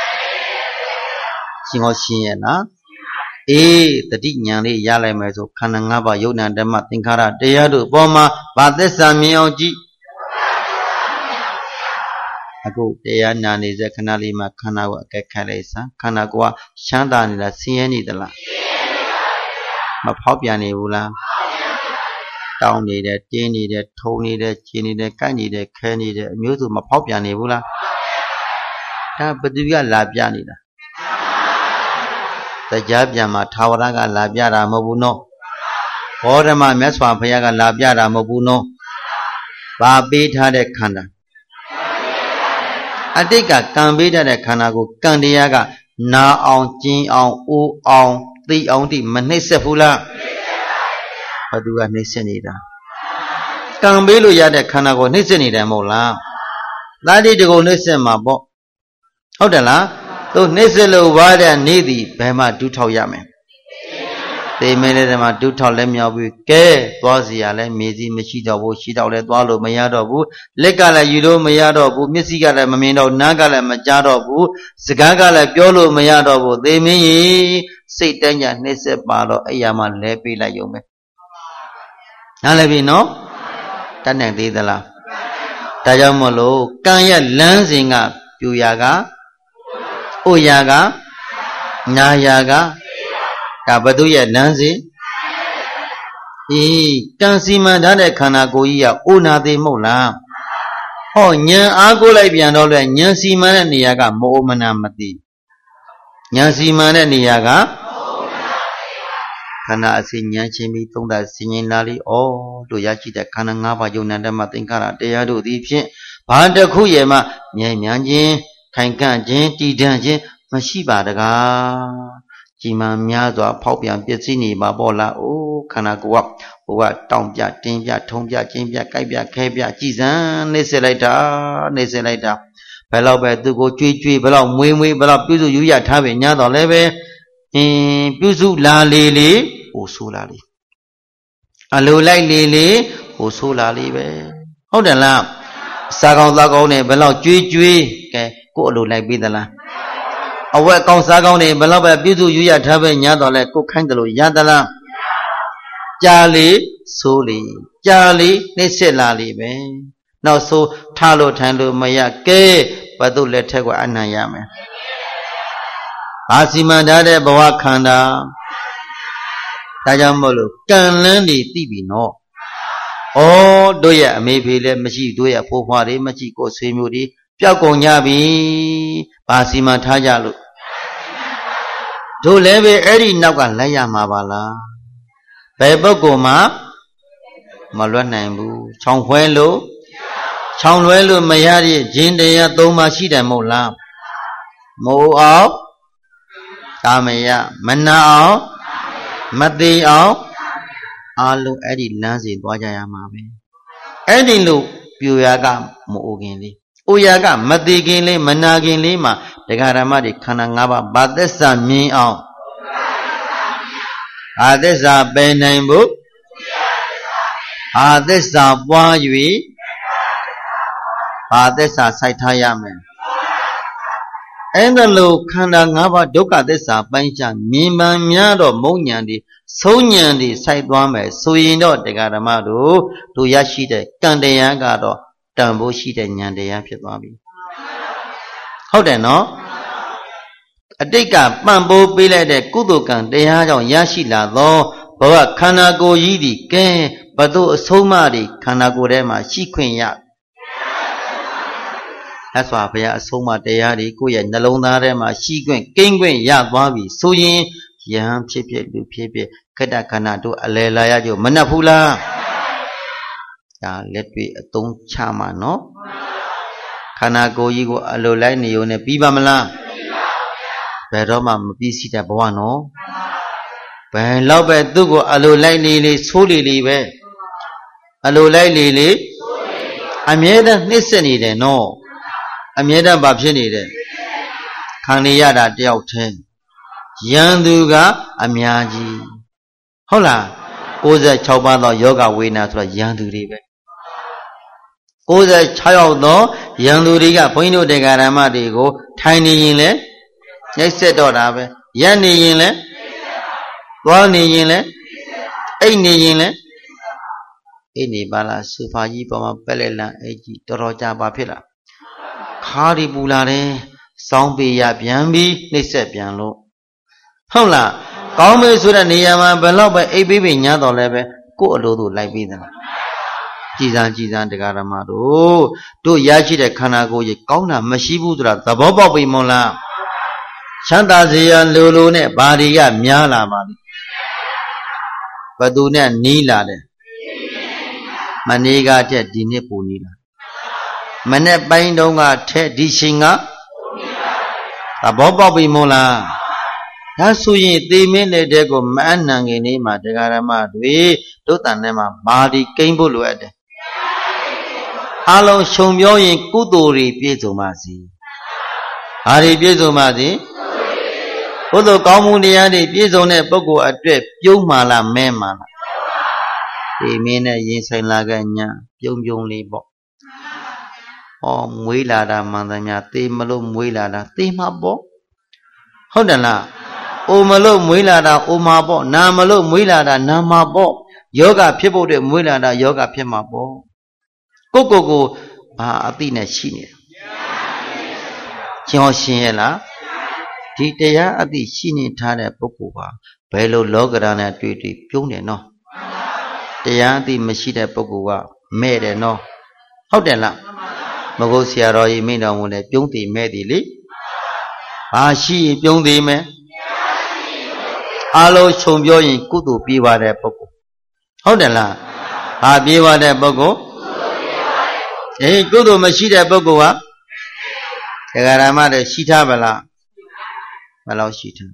ရှင်းရဲ့လားအေးတတိညာလေးရလိုက်မယ်ဆိုခန္ဓာ၅ပါးယုတ်နံဓမ္မသင်္ခါရတရားတို့ပေါ်မှာဗာသစ္စာမြင်အောင်ကြည့်အခုတရားနာနေစေခဏလေးမှာခန္ဓာကိုအကဲခတ်လိုက်စမ်းခန္ဓာကိုယ်ကရှမ်းသာနေလားဆင်းရဲနေသလားမဖောက်ပြန်နေဘူးလားတောင်းနေတယ်တင်းနေတယ်ထုံနေတယ်ခြေနေတယ်ကိုက်နေတယ်ခဲနေတယ်အမျိုးစုမဖောက်ပြန်နေဘူးလားဒါဘယ်သူကလာပြနေတာတရားပြန်မှာထာဝရကလာပြတာမဟုတ်ဘူးနော်ဘောဓမမြတ်စွာဘုရားကလာပြတာမဟုတ်ဘူးနော်ဘာပေးထားတဲ့ခန္ဓာအတိတ်ကကံပေးထားတဲ့ခန္ဓာကိုကံတရားကနာအောင်ကျင်အောင်အိုးအောင်သိအောင်တိမနှိမ့်ဆက်ဘူးလားဘယ်သူကနှိမ့်ဆက်နေတာကံပေးလို့ရတဲ့ခန္ဓာကိုနှိမ့်ဆက်နေတယ်မဟုတ်လားသာတိတကုံနှိမ့်ဆက်မှာပေါ့ဟုတ်တယ်လားသူနှိမ့်ဆက်လို့ဝါတဲ့နေ့သည်ဘယ်မှဒုထောက်ရမယ်သေမင်းလေးတွေမှာဒုထောက်လည်းမြောက်ပြီးကဲသွားစီရလဲမြေစီမရှိတော့ဘူးရှိတော့လဲသွားလို့မရတော့ဘူးလက်ကလည်းယူလို့မရတော့ဘူးမျက်စိကလည်းမမြင်တော့နားကလည်းမကြားတော့ဘူးစကားကလည်းပြောလို့မရတော့ဘူးသေမင်းကြီးစိတ်တန်းညာနှိမ့်ဆက်ပါတော့အဲ့ရမှာလဲပေးလိုက်ရုံပဲနားလည်ပြီနော်တတ်နိုင်သေးသလားဒါကြောင့်မလို့ကံရဲ့လမ်းစဉ်ကပြူရာကဥရာကနာရာကဒါဘသူရဲ့လမ်းစဉ်ကံစီမံထားတဲ့ခန္ဓာကိုယ်ကြီးကအိုနာသေးမဟုတ်လားဟောဉာဏ်အားကိုလိုက်ပြန်တော့လဲဉာဏ်စီမံတဲ့နေရာကမအိုမနာမသိဉာဏ်စီမံတဲ့နေရာကခန္ဓာအစဉ်ဉာဏ်ချင်းပြီးသုံးတာစင်ရင်လာလိဩတို့ရရှိတဲ့ခန္ဓာ၅ပါးယုံနာဓမ္မသင်္ခါရတရားတို့သည်ဖြင့်ဘာတစ်ခုရဲ့မှမြဲမြံခြင်းခိုင်ကန့်ခြင်းတည်တံ့ခြင်းမရှိပါတကားကြီးမားများစွာဖောက်ပြန်ပစ္စည်းနေပါပေါ့လားအိုးခန္ဓာကိုယ်ကဟိုကတောင်ပြတင်းပြထုံပြကျင်းပြကြိုက်ပြခဲပြကြည်စံနှိမ့်ဆက်လိုက်တာဘယ်တော့ပဲသူကိုကြွေးကြွေးဘယ်တော့မွေးမွေးဘယ်တော့ပြုစုယူရထားပဲညာတော့လည်းပဲပြုစုလာလေလေဟိုဆိုးလာလေအလိုလိုက်လေလေဟိုဆိုးလာလေပဲဟုတ်တယ်လားစားကောင်းသားကောင်းနဲ့ဘယ်တော့ကြွေးကြွေးကဲကို့အလိုလိုက်ပြီးသလားအဝက်ကောင်းစားကောင်းနေဘယ်တော့ပဲပြုစုယူရထားပဲညာတော့လဲကိုခိုင်းတယ်လို့ရသလားကြာလေဆိုးလေကြာလေနှိမ့်ဆက်လာလေပဲနောက်ဆိုထားလို့ထိုင်လို့မရကဲဘယ်သူလက်ထက်ကအနံ့ရမယ်ဘာစီမံထားတဲ့ဘဝခန္ဓာဒါကြောင့်မို့လို့ကံလန်းတွေသိပြီနော်ဩတို့ရဲ့အမေဖေလည်းမရှိတို့ရဲ့ဖိုးဖွားတွေမရှိကိုဆွေမျိုးတွေပျောက်ကုန်ကြပြီဘာစီမံထားကြလို့တို့လည်းပဲအဲ့ဒီနောက်ကလိုက်ရမှာပါလားဘယ်ပုဂ္ဂိုလ်မှမလွတ်နိုင်ဘူးချောင်ခွဲလို့ချောင်လွဲလို့မရတဲ့ဂျင်းတရား၃ပါးရှိတယ်မဟုတ်လားမိုးအောင်ကာမယမနာအောင်မသိအောင်အားလုံးအဲ့ဒီလမ်းစီသွားကြရမှာပဲအဲ့ဒီလို့ပြူရာကမအိုခင်လေးအိုရာကမသိခင်လေးမနာခင်လေးမှာဒကာဓမ္မတွေခန္ဓာ၅ပါးဘာသစ္စာမြင်အောင်ဘာသစ္စာပယ်နိုင်ဖို့ဘာသစ္စာပွား၍ဘာသစ္စာစိုက်ထားရမယ်အဲ့ဒါလို့ခန္ဓာ၅ပါးဒုက္ခသစ္စာပိုင်းခြားမြင်မှန်များတော့မုံဉဏ်တွေဆုံးဉဏ်တွေစိုက်သွားမယ်ဆိုရင်တော့တရားဓမ္မတို့ရရှိတဲ့ကံတရားကတော့တန်ဖို့ရှိတဲ့ဉာဏ်တရားဖြစ်သွားပြီဟုတ်တယ်နော်အတိတ်ကပံ့ပိုးပေးလိုက်တဲ့ကုသိုလ်ကံတရားကြောင့်ရရှိလာသောဘဝခန္ဓာကိုယ်ကြီးဒီကဲဘသူအဆုံးအမတွေခန္ဓာကိုယ်ထဲမှာရှိခွင့်ရလက်စွာဘုရားအဆုံးအမတရားတွေကိုယ့်ရဲ့နှလုံးသားထဲမှာရှိခွင့်ကိန်းခွင့်ရသွားပြီဆိုရင်ယဟန်ဖြစ်ဖြစ်လူဖြစ်ဖြစ်ခတ္တခန္ဓာတို့အလယ်လာရကြမနှက်ဘူးလားဒါလက်တွေ့အသုံးချမှာနော်ခန္ဓာကိုယ်ကြီးကိုအလိုလိုက်နေုံနဲ့ပြီးပါမလားဘယ်တော့မှမပြီးစီတဲ့ဘဝနော်ဘယ်တော့ပဲသူ့ကိုအလိုလိုက်နေလေဆိုးလေလေပဲအလိုလိုက်လေလေအမြဲတမ်းနှိမ့်ဆက်နေတယ်နော်အမြဲတမ်းဘာဖြစ်နေတယ်ခံနေရတာတယောက်တည်းယံသူကအများကြီးဟုတ်လား96ပါးသောယောဂဝေဒနာဆိုတော့ယံသူတွေပဲ96ယောက်သောယံသူတွေကဘုန်းကြီးတို့တရားဓမ္မတွေကိုထိုင်နေရင်လဲနှိမ့်ဆက်တော့တာပဲရပ်နေရင်လဲသွားနေရင်လဲအိတ်နေရင်လဲအိတ်နေပါလားဆူဖာကြီးပေါ်မှာပက်လက်လန်အိတ်ကြီးတော်တော်ကြာပါဖြစ်လားခါးဒီပူလာတယ်စောင်းပေရပြန်ပြီးနှိမ့်ဆက်ပြန်လို့ဟုတ်လားကောင်းမေးဆိုတဲ့နေရာမှာဘယ်တော့ပဲအိပ်ပြီးညားတော်လဲပဲကို့အလိုသူလိုက်ပြီးသလားကြည်စမ်းတရားဓမ္မတို့ရရှိတဲ့ခန္ဓာကိုယ်ကြီးကောင်းတာမရှိဘူးဆိုတာသဘောပေါက်ပြီမို့လားချမ်းသာစေရန်လိုလိုနဲ့ဘာတွေကများလာပါလိမ့်ဘသူနဲ့နီးလာတယ်မနေ့ကတည်းဒီနေ့ပူနီးလာမနေ့ပိုင်းတုန်းကထဲဒီရှင်ကသဘောပေါက်ပြီမို့လားဒါဆိုရင်သေမင်းတဲ့တဲ့ကိုမအနံငင်နေမှာတရားဓမ္မတွေဒုတန်ထဲမှာဘာဒီကိန်းဖို့လိုအပ်တယ်အလုံးရှုံပြောရင်ကုသိုလ်တွေပြည့်စုံပါစေဘာတွေပြည့်စုံပါစေကုသိုလ်ကောင်းမှုတရားတွေပြည့်စုံတဲ့ပုဂ္ဂိုလ်အတွက်ပြုံးမှလားမဲမှလားသေမင်းနဲ့ရင်ဆိုင်လာခဲ့ညာပြုံးပြုံးလေးပေါ့မွေးလာတာမှန်သမျှသေမလို့မွေးလာတာသေမှာပေါ့ဟုတ်တယ်လားအိုမလို့မွေးလာတာအိုမှာပေါ့နာမလို့မွေးလာတာနာမှာပေါ့ယောဂဖြစ်ဖို့တဲ့မွေးလာတာယောဂဖြစ်မှာပေါ့ကိုဘာအသိနဲ့ရှိနေကျောင်းရှင်းရဲ့လားဒီတရားအသိရှိနေထားတဲ့ပုဂ္ဂိုလ်ဟာဘယ်လိုလောကဓာတ်နဲ့တွေ့ပြုံးတယ်နော်တရားအသိမရှိတဲ့ပုဂ္ဂိုလ်ကမဲ့တယ်နော်ဟုတ်တယ်လားမဟုတ်ဆရာတော်ကြီးမိန့်တော်မူတယ်ပြုံးတည်မဲ့တည်လေဘာရှိရင်ပြုံးတည်မဲ့အလုံးခြုံပြောရင်ကုသိုလ်ပြေးပါတဲ့ပုဂ္ဂိုလ်ဟုတ်တယ်လားဘာပြေးပါတဲ့ပုဂ္ဂိုလ်ကုသိုလ်မရှိတဲ့ပုဂ္ဂိုလ်ဟာတရားဓမ္မတွေရှိထားပါလားဘယ်လောက်ရှိထား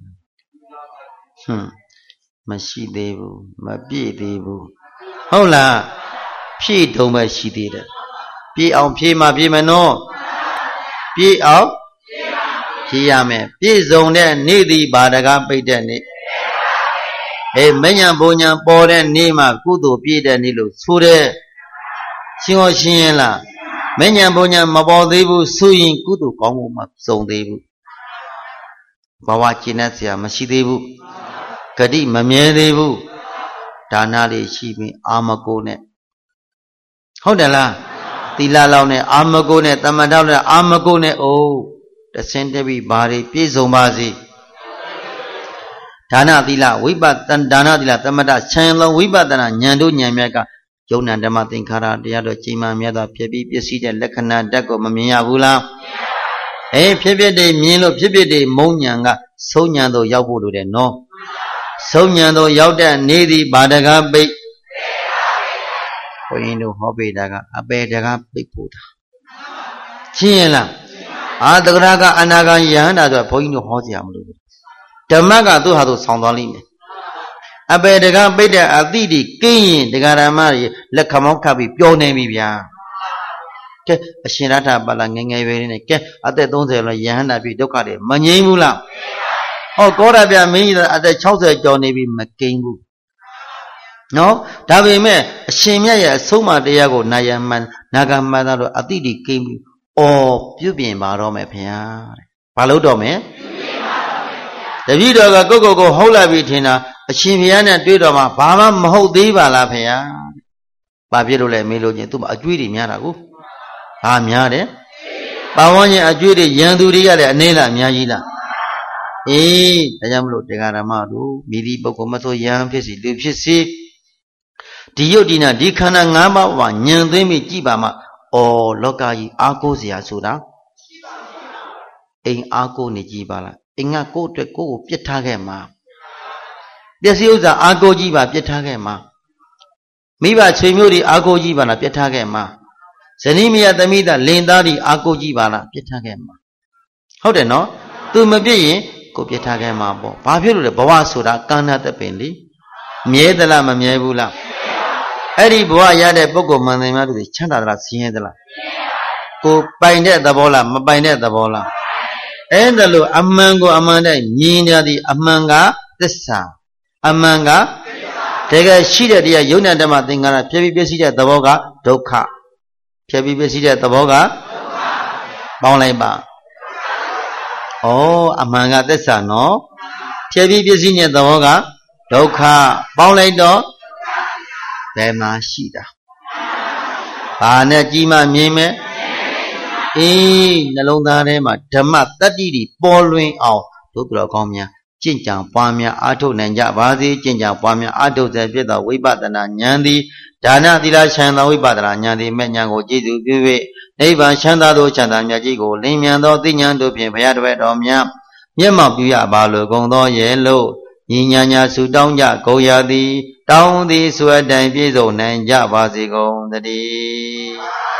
မရှိသေးဘူးမပြည့်သေးဘူးဟုတ်လားဖြည့်တုံပဲရှိသေးတယ်ပြည့်အောင်ဖြည့်မှပြည့်မနော်ပြည့်အောင်ဖြည့်ရမယ်ပြည့်စုံတဲ့နေ့သည်ဘာတကားပိတ်တဲ့နေ့မညံဘုံညံပေါ်တဲ့နေ့မှာကုသိုလ်ပြည့်တဲ့နေ့လို့ဆိုတဲ့ရှင်းဟောရှင်းရင်လားမညံဘုံညံမပေါ်သေးဘူးဆိုရင်ကုသိုလ်ကောင်းမှုမစုံသေးဘူးဘဝကျင့်တဲ့ဆရာမရှိသေးဘူးဂတိမမြဲသေးဘူးဒါနလေးရှိပြီးအာမကိုနဲ့ဟုတ်တယ်လားသီလလောက်နဲ့အာမကိုနဲ့တမထောက်နဲ့အာမကိုနဲ့အိုးတဆင်းတပိဘာတွေပြည့်စုံပါစေဒါနသီလဝိပဿနာဒါနသီလသမထချမ်းသောဝိပဿနာဉာဏ်တို့ဉာဏ်မြတ်ကယုံနာဓမ္မသင်္ခါရတရားတော်ချိန်မှမြတ်သောဖြစ်ပြီးပစ္စည်းတဲ့လက္ခဏာဓာတ်ကိုမမြင်ရဘူးလားဖြစ်ဖြစ်တွေမြင်လို့ဖြစ်ဖြစ်တွေမုံဉဏ်ကဆုံးဉဏ်တို့ရောက်ဖို့လိုတယ်နော်ဆုံးဉဏ်တို့ရောက်တဲ့နေသည်ဘာတကားပိတ်ဘုန်းကြီးတို့ဟောပေးတာကအပေတကားပိတ်ဖို့တာရှင်းရလားသဂရကအနာဂံယဟန္တာဆိုဘုန်းကြီးတို့ဟောစရာမလိုဘူးဓမ္မကသူ့ဟာသူဆောင်းသွားလိမ့်မယ်အပေတကားပိတ်တဲ့အသည့်ဒီကင်းရင်တရားဓမ္မတွေလက်ခမောင်းခတ်ပြီးပျော်နေပြီဗျာကဲအရှင်ရထပါလာငယ်ငယ်ပဲနေကဲအသက်30လောက်ယဟန္တာပြီဒုက္ခတွေမငြိမ်းဘူးလားကောရပြမင်းကြီးအသက်60ကျော်နေပြီမကိန်းဘူးနော်ဒါပေမဲ့အရှင်မြတ်ရဲ့အဆုံးအမတရားကိုနာယမန်နာဂမန်သားတို့အတိတိကိန်းပြီးပြုပြင်ပါတော့မယ်ခင်ဗျာတဲ့ဘာလို့တော့မယ်တပည့်တော်ကကိုဟုတ်လာပြီထင်တာအရှင်ဘုရားနဲ့တွေ့တော့မှဘာမှမဟုတ်သေးပါလားခင်ဗျာဘာဖြစ်လို့လဲမေးလို့ချင်းသူ့မှာအကျွေးတွေများတာကိုဘာများတယ်ပါဝန်းကျင်အကျွေးတွေရန်သူတွေကလည်းအနေလားအများကြီးလားဒါကြောင့်မလို့တရားဓမ္မတို့မိဒီပုဂ္ဂိုလ်မဆိုယဟန်ဖြစ်စီလူဖြစ်စီဒီယုတ်ဒီနာဒီခန္ဓာ၅ပါးမှာညံသိမ့်ပြီးကြည်ပါမှလောကကြီးအားကိုးစရာဆိုတာအိမ်အားကိုးနေကြည်ပါလားအိမ်ကကိုယ့်အတွက်ကိုယ့်ကိုပြစ်ထားခဲ့မှာပစ္စည်းဥစ္စာအားကိုးကြည့်ပါပြစ်ထားခဲ့မှာမိဘဆွေမျိုးတွေအားကိုးကြည့်ပါလားပြစ်ထားခဲ့မှာဇနီးမယားသမီးသားလင်သားတွေအားကိုးကြည့်ပါလားပြစ်ထားခဲ့မှာဟုတ်တယ်နော်သူမပြစ်ရင်ကိုပြစ်ထားခဲ့မှာပေါ့ဘာဖြစ်လို့လဲဘဝဆိုတာကန္နာတပင်လေမြဲသလားမမြဲဘူးလားအဲ့ဒီဘဝရတဲ့ပုဂ္ဂိုလ်မှန်တယ်များလို့ချမ်းသာသလားဆင်းရဲသလားကိုပိုင်တဲ့သဘောလားမပိုင်တဲ့သဘောလားအဲ့ဒါလို့အမှန်ကိုအမှန်တိုင်းမြင်ရသည်အမှန်ကသစ္စာအမှန်ကတကယ်ရှိတဲ့တရားယုံနာဓမ္မသင်္ခါရဖြစ်ပြီးပြည့်စည်တဲ့သဘောကဒုက္ခဖြစ်ပြီးပြည့်စည်တဲ့သဘောကပေါင်းလိုက်ပါအမှန်ကသစ္စာနော်ဖြစ်ပြီးပြည့်စည်တဲ့သဘောကဒုက္ခပေါင်းလိုက်တော့ဘယ်မှာရှိတာဘာနဲ့ကြည်မှမြင်မယ်နှလုံးသားထဲမှာဓမ္မတတ္တိတွေပေါ်လွင်အောင်တို့တော်ကောင်းများကျင့်ကြံပွားများအားထုတ်နိုင်ကြပါစေကျင့်ကြံပွားများအားထုတ်စေဖြစ်သောဝိပဿနာဉာဏ်သည်ဒါနသီလချမ်းသာဝိပဿနာဉာဏ်သည်မဲ့ဉာဏ်ကိုကျေစုပြု၍နိဗ္ဗာန်ချမ်းသာသောချမ်းသာမြတ်ကြီးကိုလင်းမြန်သောသိဉာဏ်တို့ဖြင့်ဘုရားတပည့်တော်များမျက်မှောက်ပြုရပါလိုကုန်သောရဲ့လို့ညီညာညာဆုတောင်းကြကုန်ရသည်တောင်းသည်ဆိုအပ်တိုင်ပြည့်စုံနိုင်ကြပါစေကုန်သတည်း